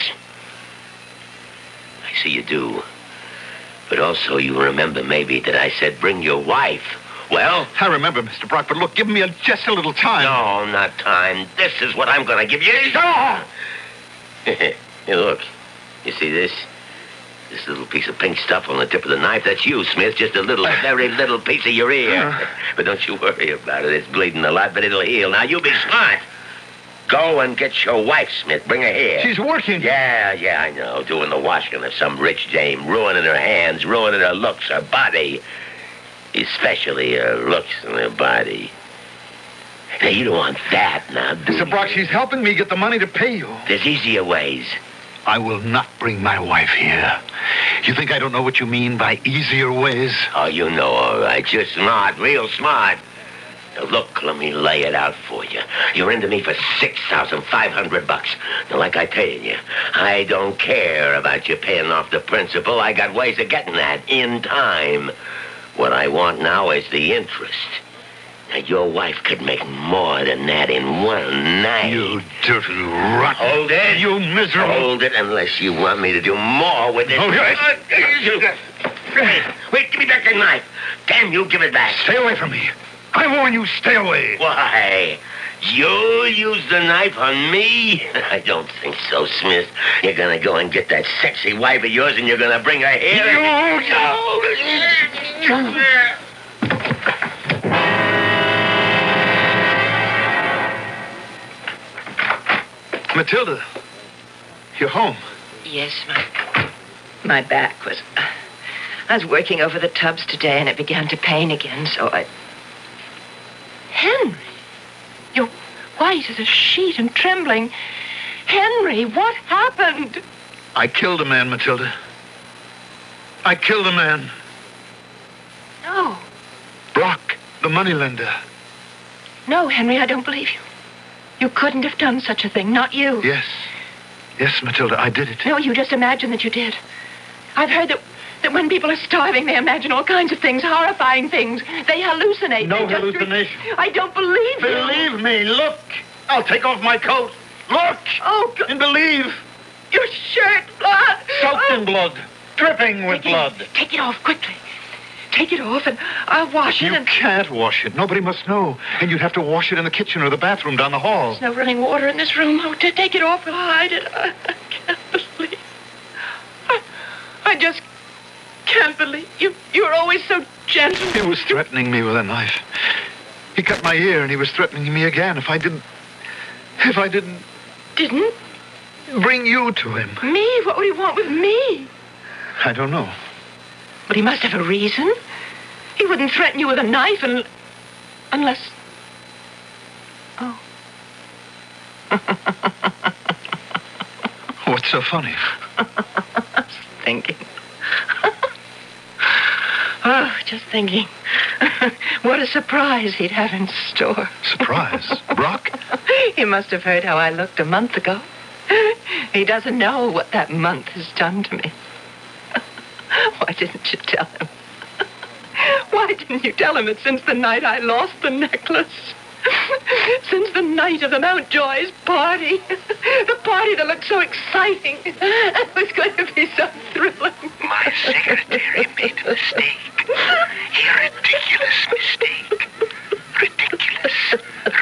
"I see you do. But also you remember maybe that I said bring your wife. Well?" "I remember, Mister Brock, but look, give me a, just a little time." "No, not time. This is what I'm going to give you." Oh! Hey, look. You see this? This little piece of pink stuff on the tip of the knife, that's you, Smith. Just a little, very little piece of your ear. But don't you worry about it. It's bleeding a lot, but it'll heal. Now, you be smart. Go and get your wife, Smith. Bring her here. She's working. Yeah, yeah, I know. Doing the washing of some rich dame. Ruining her hands, ruining her looks, her body. Especially her looks and her body. Now, you don't want that now, do Mister you? Brock, she's helping me get the money to pay you. There's easier ways. I will not bring my wife here. You think I don't know what you mean by easier ways? Oh, you know, all right. You're smart, real smart. Now, look, let me lay it out for you. You're into me for six thousand five hundred bucks. Now, like I tell you, I don't care about you paying off the principal. I got ways of getting that in time. What I want now is the interest. Now, your wife could make more than that in one night. You dirty rotten. Hold it. You miserable. Hold it unless you want me to do more with it. Oh, yes. Wait, wait, give me back that knife. Damn you, give it back. Stay away from me. I warn you, stay away. Why? You'll use the knife on me? I don't think so, Smith. You're gonna go and get that sexy wife of yours and you're gonna bring her here. You Matilda, you're home. Yes, my my back was... I was working over the tubs today, and it began to pain again, so I... Henry! You're white as a sheet and trembling. Henry, what happened? I killed a man, Matilda. I killed a man. No. Brock, the moneylender. No, Henry, I don't believe you. You couldn't have done such a thing, not you. Yes. Yes, Matilda, I did it. No, you just imagine that you did. I've heard that that when people are starving, they imagine all kinds of things, horrifying things. They hallucinate. No They just- hallucination. I don't believe you. Believe me, look. I'll take off my coat. Look. Oh, God. And believe. Your shirt, blood. Soaked Oh. in blood. Dripping with Take it- blood. Take it off quickly. Take it off, and I'll wash it. You and can't wash it. Nobody must know. And you'd have to wash it in the kitchen or the bathroom down the hall. There's no running water in this room. Oh, to take it off, we'll hide it. I, I can't believe. I, I just can't believe you. You were always so gentle. He was threatening me with a knife. He cut my ear, and he was threatening me again if I didn't... If I didn't... Didn't? Bring you to him. Me? What would he want with me? I don't know. But he must have a reason. He wouldn't threaten you with a knife and... unless... Oh. What's so funny? Thinking. Oh, just thinking. What a surprise he'd have in store. Surprise? Brock? He must have heard how I looked a month ago. He doesn't know what that month has done to me. Why didn't you tell him? Why didn't you tell him that since the night I lost the necklace, since the night of the Mountjoy's party, the party that looked so exciting, and was going to be so thrilling. My secretary made a mistake. A ridiculous mistake. Ridiculous.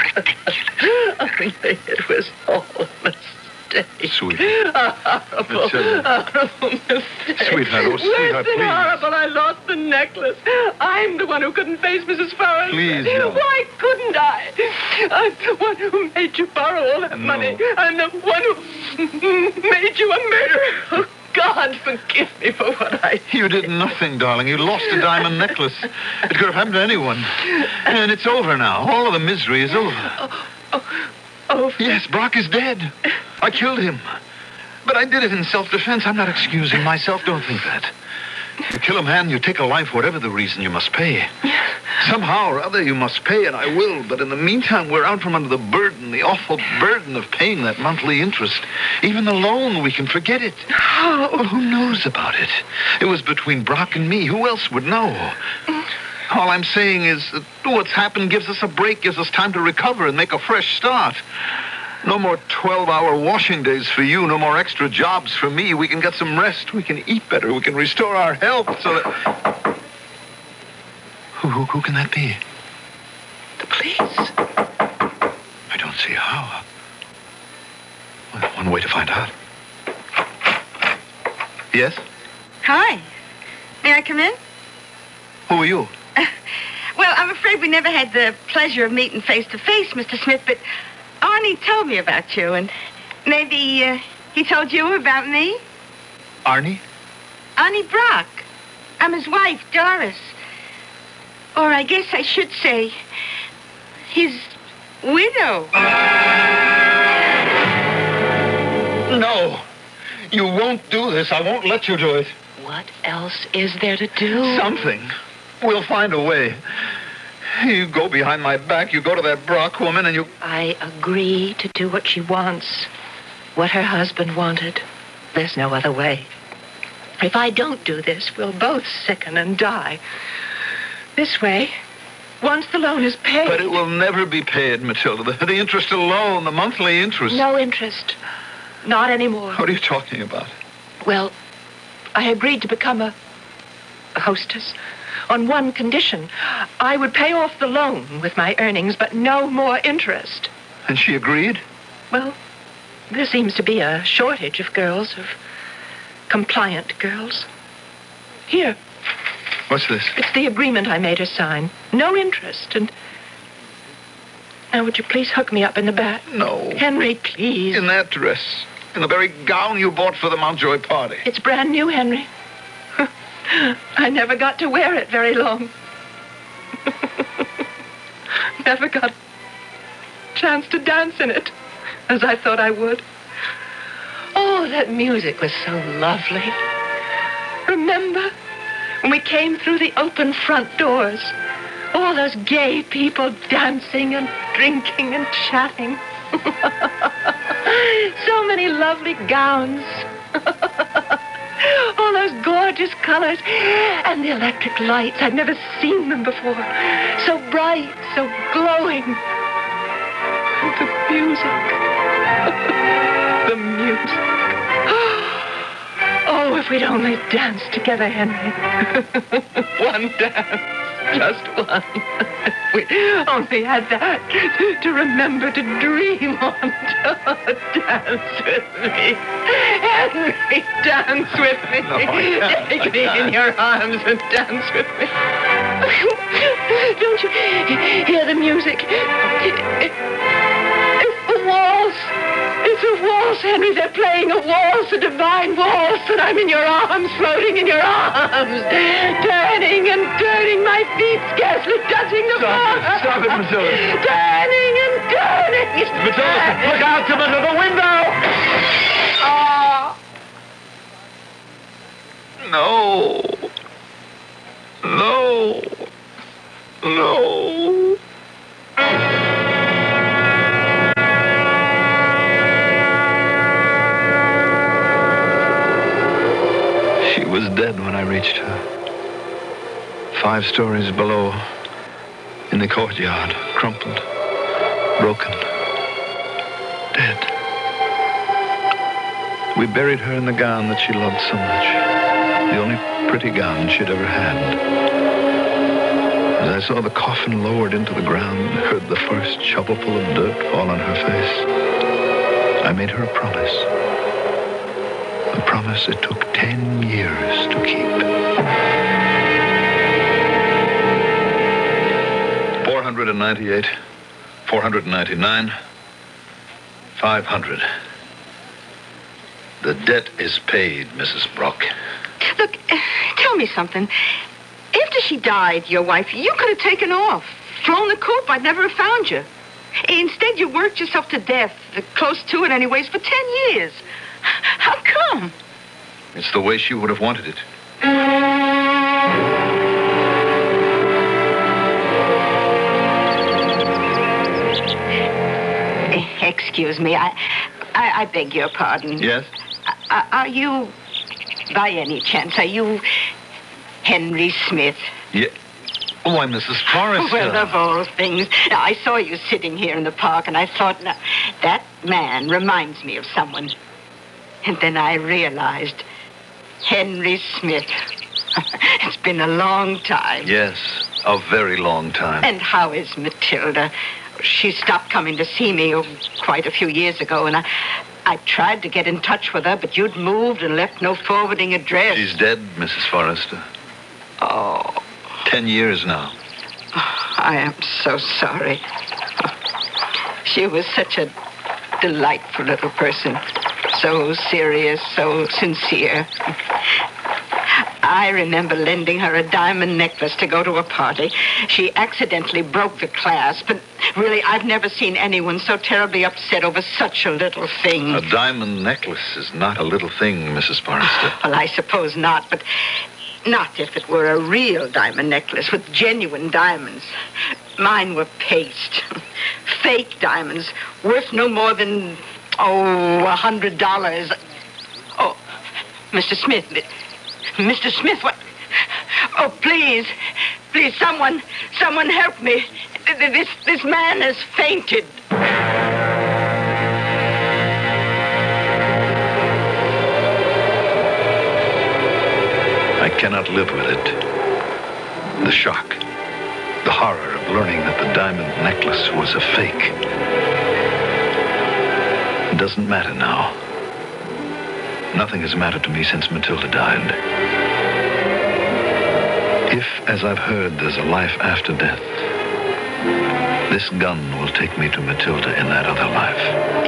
Only it was all a mistake. Sweet. A horrible, Matilda. horrible mistake. Sweetheart, oh, sweetheart, Worse than please. horrible, I lost the necklace. I'm the one who couldn't face Missus Farrell. Please, no. Why couldn't I? I'm the one who made you borrow all that No. money. I'm the one who made you a murderer. Oh, God, forgive me for what I did. You did nothing, darling. You lost a diamond necklace. It could have happened to anyone. And it's over now. All of the misery is over. Oh, oh, oh. Yes, Brock is dead. I killed him. But I did it in self-defense. I'm not excusing myself. Don't think that. You kill a man, you take a life, whatever the reason, you must pay. Somehow or other you must pay, and I will. But in the meantime, we're out from under the burden, the awful burden of paying that monthly interest. Even the loan, we can forget it. How? Well, who knows about it? It was between Brock and me. Who else would know? All I'm saying is that what's happened gives us a break, gives us time to recover and make a fresh start. No more twelve-hour washing days for you, no more extra jobs for me. We can get some rest, we can eat better, we can restore our health so that... Who, who, who can that be? The police. I don't see how. Well, one way to find out. Yes? Hi. May I come in? Who are you? Well, I'm afraid we never had the pleasure of meeting face to face, Mister Smith, but Arnie told me about you, and maybe uh, he told you about me? Arnie? Arnie Brock. I'm his wife, Doris. Or I guess I should say, his widow. No. You won't do this. I won't let you do it. What else is there to do? Something. We'll find a way. You go behind my back, you go to that Brock woman, and you... I agree to do what she wants. What her husband wanted. There's no other way. If I don't do this, we'll both sicken and die. This way, once the loan is paid... But it will never be paid, Matilda. The, the interest alone, the monthly interest. No interest. Not anymore. What are you talking about? Well, I agreed to become a, a hostess. on one condition. I would pay off the loan with my earnings, but no more interest. And she agreed? Well, there seems to be a shortage of girls, of compliant girls. Here. What's this? It's the agreement I made her sign. No interest, and... Now, would you please hook me up in the back? No. Henry, please. In that dress. In the very gown you bought for the Mountjoy party. It's brand new, Henry. I never got to wear it very long. Never got a chance to dance in it, as I thought I would. Oh, that music was so lovely. Remember when we came through the open front doors? All those gay people dancing and drinking and chatting. So many lovely gowns. All those gorgeous colors. And the electric lights. I'd never seen them before. So bright, so glowing. And the music. The music. Oh, if we'd only danced together, Henry. One dance. Just one. We only had that to remember to dream on. Oh, dance with me. Henry, dance with me. No, Take me in your arms and dance with me. Don't you hear the music? It's the waltz. It's a waltz, Henry. They're playing a waltz, a divine waltz, and I'm in your arms, floating in your arms, turning and turning, my feet scarcely touching the floor. Stop it, Matilda. Turning and turning. Matilda, look out, come into the window! Oh. No. No. No. She was dead when I reached her. Five stories below, in the courtyard, crumpled, broken, dead. We buried her in the gown that she loved so much, the only pretty gown she'd ever had. As I saw the coffin lowered into the ground and heard the first shovelful of dirt fall on her face, I made her a promise. A promise it took ten years to keep. four hundred ninety-eight, four hundred ninety-nine, five hundred. The debt is paid, Missus Brock. Look, uh, tell me something. After she died, your wife, you could have taken off, flown the coop. I'd never have found you. Instead, you worked yourself to death, uh, close to it anyways, for ten years. How come? It's the way she would have wanted it. Excuse me, I, I, I beg your pardon. Yes? Uh, are you, by any chance, are you Henry Smith? Yeah. Why, Missus Forrester. Well, of all things. Now, I saw you sitting here in the park, and I thought, now, that man reminds me of someone. And then I realized, Henry Smith. It's been a long time. Yes, a very long time. And how is Matilda? She stopped coming to see me oh, quite a few years ago, and I, I tried to get in touch with her, but you'd moved and left no forwarding address. She's dead, Missus Forrester. Oh. Ten years now. I am so sorry. She was such a delightful little person. So serious, so sincere. I remember lending her a diamond necklace to go to a party. She accidentally broke the clasp, but really, I've never seen anyone so terribly upset over such a little thing. A diamond necklace is not a little thing, Missus Forrester. Well, I suppose not, but not if it were a real diamond necklace with genuine diamonds. Mine were paste. Fake diamonds, worth no more than, oh, a hundred dollars. Oh, Mister Smith, Mister Smith, what? Oh, please, please, someone, someone help me. This, this man has fainted. I cannot live with it. The shock, the horror of learning that the diamond necklace was a fake. It doesn't matter now. Nothing has mattered to me since Matilda died. If, as I've heard, there's a life after death, this gun will take me to Matilda in that other life.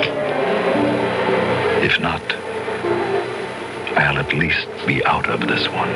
If not, I'll at least be out of this one.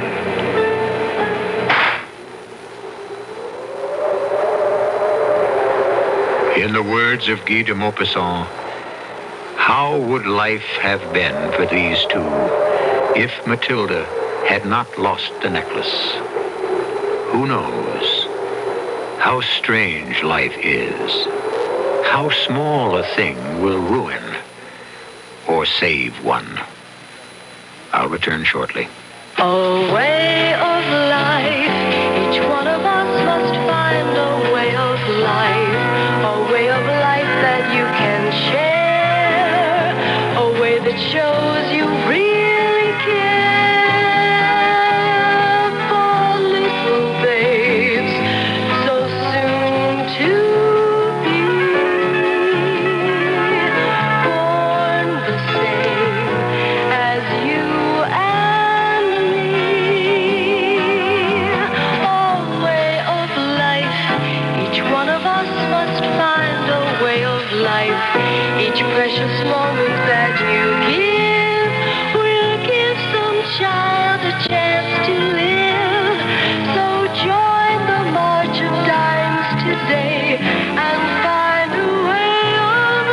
In the words of Guy de Maupassant, how would life have been for these two if Matilda had not lost the necklace? Who knows? How strange life is. How small a thing will ruin or save one. I'll return shortly. A way of life, each one of us must find a way of life, a way of life that you can share, a way that shows you really care for little babes so soon to be born the same as you and me. A way of life, each one of us must find a way of life. Each precious moment that you give will give some child a chance to live. So join the march of dimes today and find a way of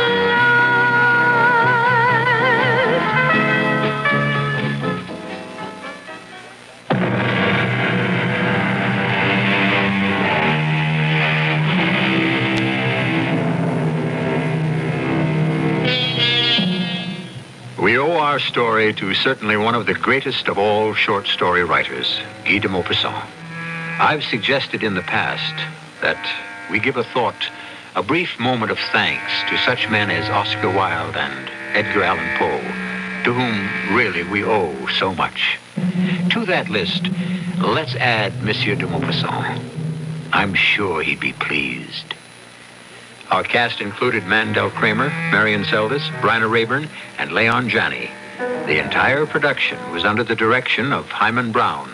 We owe our story to certainly one of the greatest of all short story writers, Guy de Maupassant. I've suggested in the past that we give a thought, a brief moment of thanks to such men as Oscar Wilde and Edgar Allan Poe, to whom really we owe so much. To that list, let's add Monsieur de Maupassant. I'm sure he'd be pleased. Our cast included Mandel Kramer, Marion Seldes, Bryna Rayburn, and Leon Janney. The entire production was under the direction of Hyman Brown.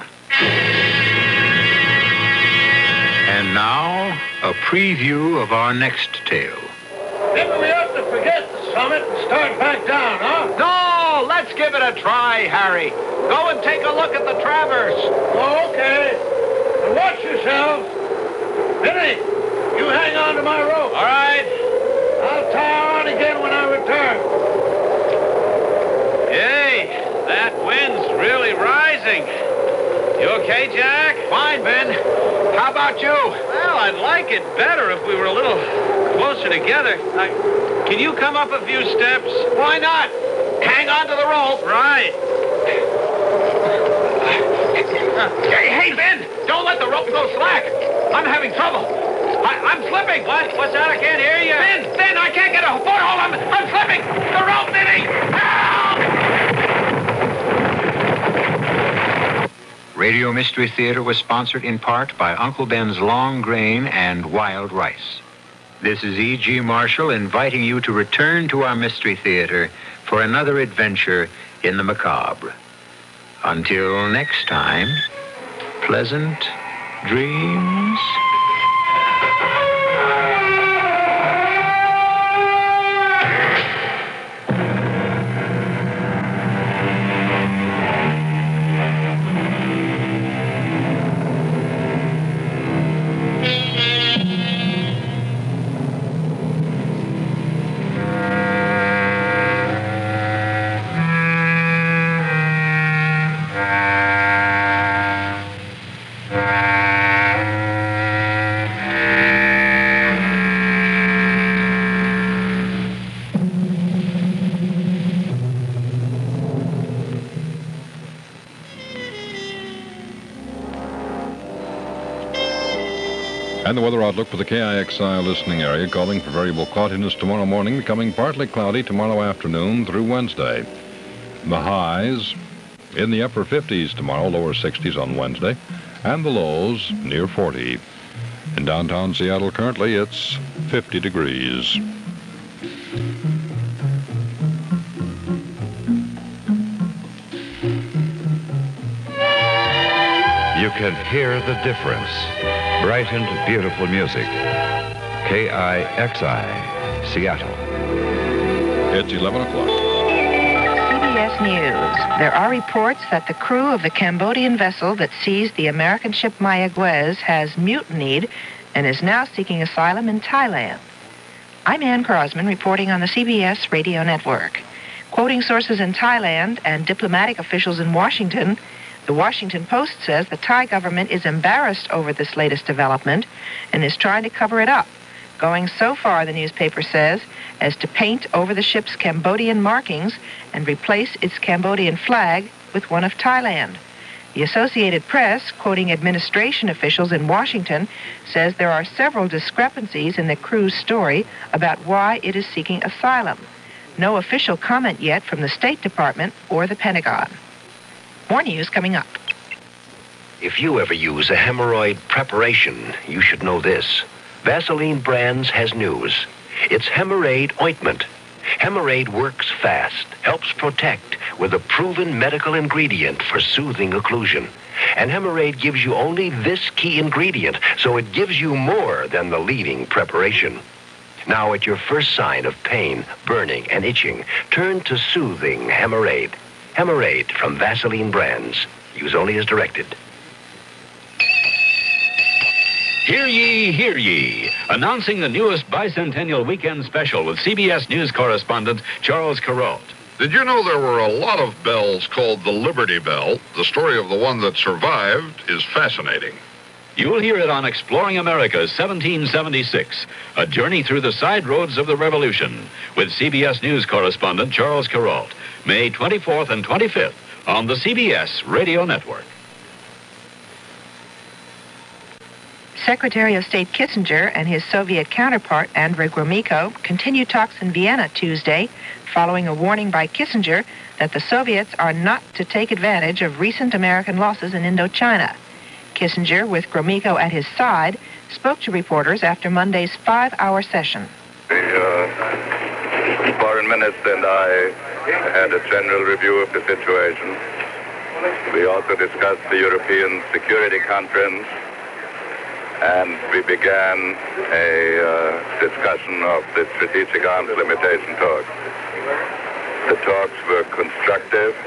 And now, a preview of our next tale. Maybe we ought to forget the summit and start back down, huh? No, let's give it a try, Harry. Go and take a look at the Traverse. Oh, okay. And watch yourselves. Vinny, you hang on to my rope. All right. I'll tie on again when I return. Hey, that wind's really rising. You okay, Jack? Fine, Ben. How about you? Well, I'd like it better if we were a little closer together. I, can you come up a few steps? Why not? Hang on to the rope. Right. Hey, hey, Ben, don't let the rope go slack. I'm having trouble. I, I'm slipping. What? What's that? I can't hear you. Ben, Ben, I can't get a foothold. I'm, I'm slipping. The rope, Vinny. Help! Radio Mystery Theater was sponsored in part by Uncle Ben's Long Grain and Wild Rice. This is E G. Marshall inviting you to return to our Mystery Theater for another adventure in the macabre. Until next time, pleasant dreams. And the weather outlook for the K I X I listening area, calling for variable cloudiness tomorrow morning, becoming partly cloudy tomorrow afternoon through Wednesday. The highs in the upper fifties tomorrow, lower sixties on Wednesday. and the lows near forty. In downtown Seattle currently, it's fifty degrees. You can hear the difference. Brightened, beautiful music. K I X I, Seattle. It's eleven o'clock. C B S News. There are reports that the crew of the Cambodian vessel that seized the American ship Mayaguez has mutinied and is now seeking asylum in Thailand. I'm Ann Crosman reporting on the C B S radio network. Quoting sources in Thailand and diplomatic officials in Washington, the Washington Post says the Thai government is embarrassed over this latest development and is trying to cover it up, going so far, the newspaper says, as to paint over the ship's Cambodian markings and replace its Cambodian flag with one of Thailand. The Associated Press, quoting administration officials in Washington, says there are several discrepancies in the crew's story about why it is seeking asylum. No official comment yet from the State Department or the Pentagon. More news coming up. If you ever use a hemorrhoid preparation, you should know this. Vaseline Brands has news. It's Hemorrhoid ointment. Hemorrhoid works fast, helps protect with a proven medical ingredient for soothing occlusion. And Hemorrhoid gives you only this key ingredient, so it gives you more than the leading preparation. Now, at your first sign of pain, burning, and itching, turn to soothing Hemorrhoid. Hemorrhoid from Vaseline Brands. Use only as directed. Hear ye, hear ye. Announcing the newest bicentennial weekend special with C B S News correspondent Charles Kuralt. Did you know there were a lot of bells called the Liberty Bell? The story of the one that survived is fascinating. You'll hear it on Exploring America seventeen seventy-six, a journey through the side roads of the Revolution, with C B S News correspondent Charles Kuralt, May twenty-fourth and twenty-fifth on the C B S Radio Network. Secretary of State Kissinger and his Soviet counterpart, Andrei Gromyko, continue talks in Vienna Tuesday, following a warning by Kissinger that the Soviets are not to take advantage of recent American losses in Indochina. Kissinger, with Gromyko at his side, spoke to reporters after Monday's five-hour session. The uh, foreign minister and I had a general review of the situation. We also discussed the European Security Conference, and we began a uh, discussion of the strategic arms limitation talks. The talks were constructive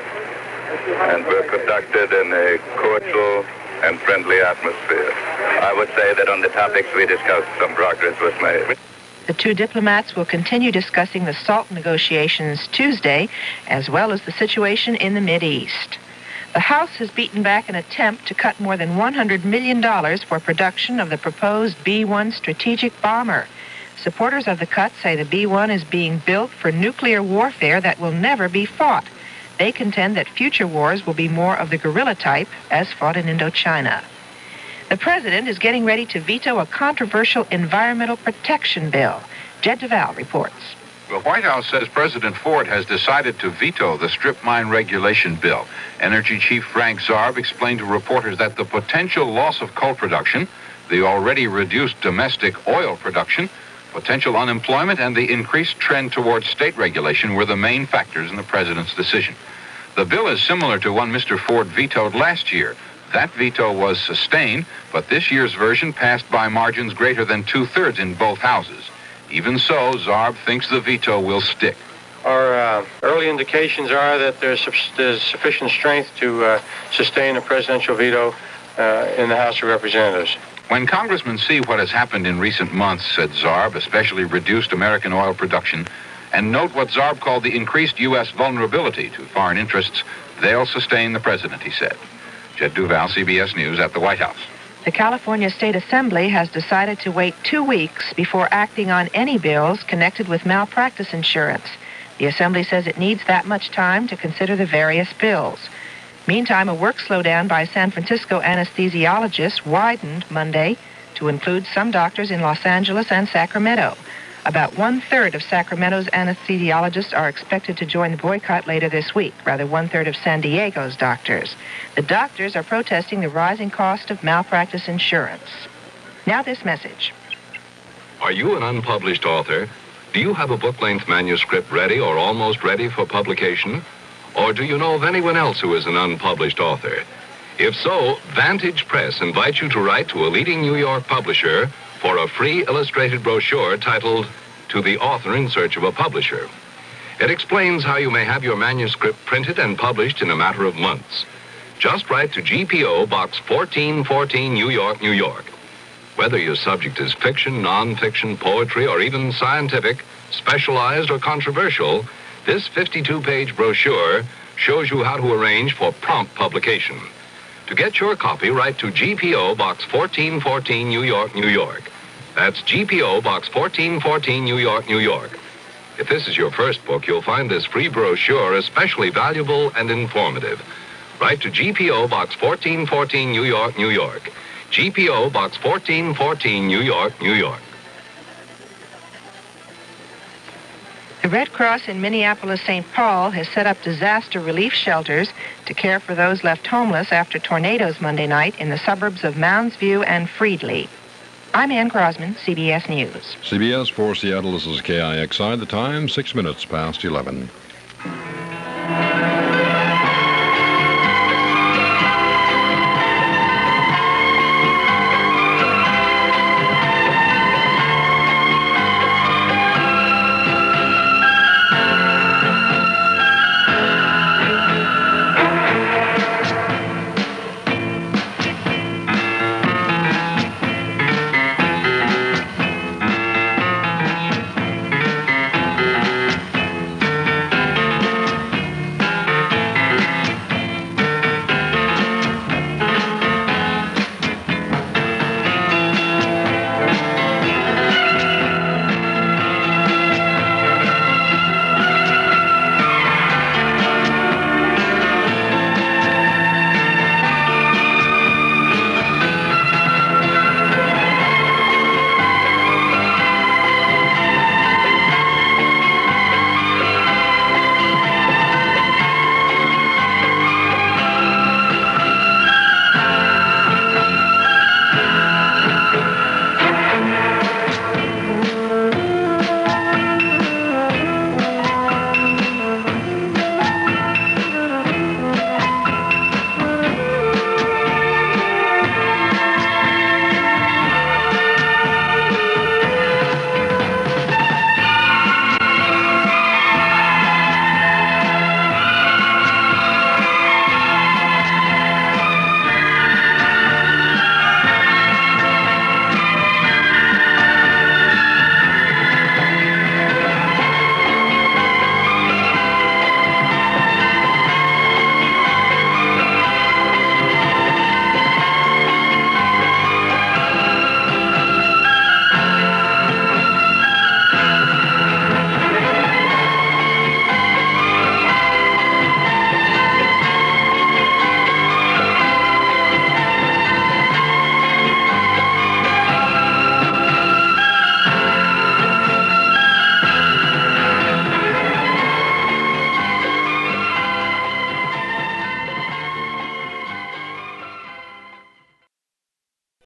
and were conducted in a cordial and friendly atmosphere. I would say that on the topics we discussed, some progress was made. The two diplomats will continue discussing the SALT negotiations Tuesday, as well as the situation in the Mideast. The House has beaten back an attempt to cut more than one hundred million dollars for production of the proposed B one strategic bomber. Supporters of the cut say the B one is being built for nuclear warfare that will never be fought. They contend that future wars will be more of the guerrilla type, as fought in Indochina. The president is getting ready to veto a controversial environmental protection bill. Jed Duval reports. The White House says President Ford has decided to veto the strip mine regulation bill. Energy Chief Frank Zarb explained to reporters that the potential loss of coal production, the already reduced domestic oil production, potential unemployment, and the increased trend towards state regulation were the main factors in the president's decision. The bill is similar to one Mister Ford vetoed last year. That veto was sustained, but this year's version passed by margins greater than two-thirds in both houses. Even so, Zarb thinks the veto will stick. Our uh, early indications are that there's, there's sufficient strength to uh, sustain a presidential veto uh, in the House of Representatives. When congressmen see what has happened in recent months, said Zarb, especially reduced American oil production, and note what Zarb called the increased U S vulnerability to foreign interests, they'll sustain the president, he said. Jed Duval, C B S News at the White House. The California State Assembly has decided to wait two weeks before acting on any bills connected with malpractice insurance. The Assembly says it needs that much time to consider the various bills. Meantime, a work slowdown by San Francisco anesthesiologists widened Monday to include some doctors in Los Angeles and Sacramento. About one-third of Sacramento's anesthesiologists are expected to join the boycott later this week, rather one-third of San Diego's doctors. The doctors are protesting the rising cost of malpractice insurance. Now this message. Are you an unpublished author? Do you have a book-length manuscript ready or almost ready for publication? Or do you know of anyone else who is an unpublished author? If so, Vantage Press invites you to write to a leading New York publisher for a free illustrated brochure titled To the Author in Search of a Publisher. It explains how you may have your manuscript printed and published in a matter of months. Just write to G P O Box fourteen fourteen, New York, New York. Whether your subject is fiction, non-fiction, poetry, or even scientific, specialized, or controversial, this fifty-two page brochure shows you how to arrange for prompt publication. To get your copy, write to G P O Box fourteen fourteen, New York, New York. That's G P O Box fourteen fourteen, New York, New York. If this is your first book, you'll find this free brochure especially valuable and informative. Write to G P O Box fourteen fourteen, New York, New York. G P O Box fourteen fourteen, New York, New York. The Red Cross in Minneapolis-Saint Paul has set up disaster relief shelters to care for those left homeless after tornadoes Monday night in the suburbs of Mounds View and Freedley. I'm Ann Crosman, C B S News. C B S for Seattle, this is K I X I. The time, six minutes past eleven.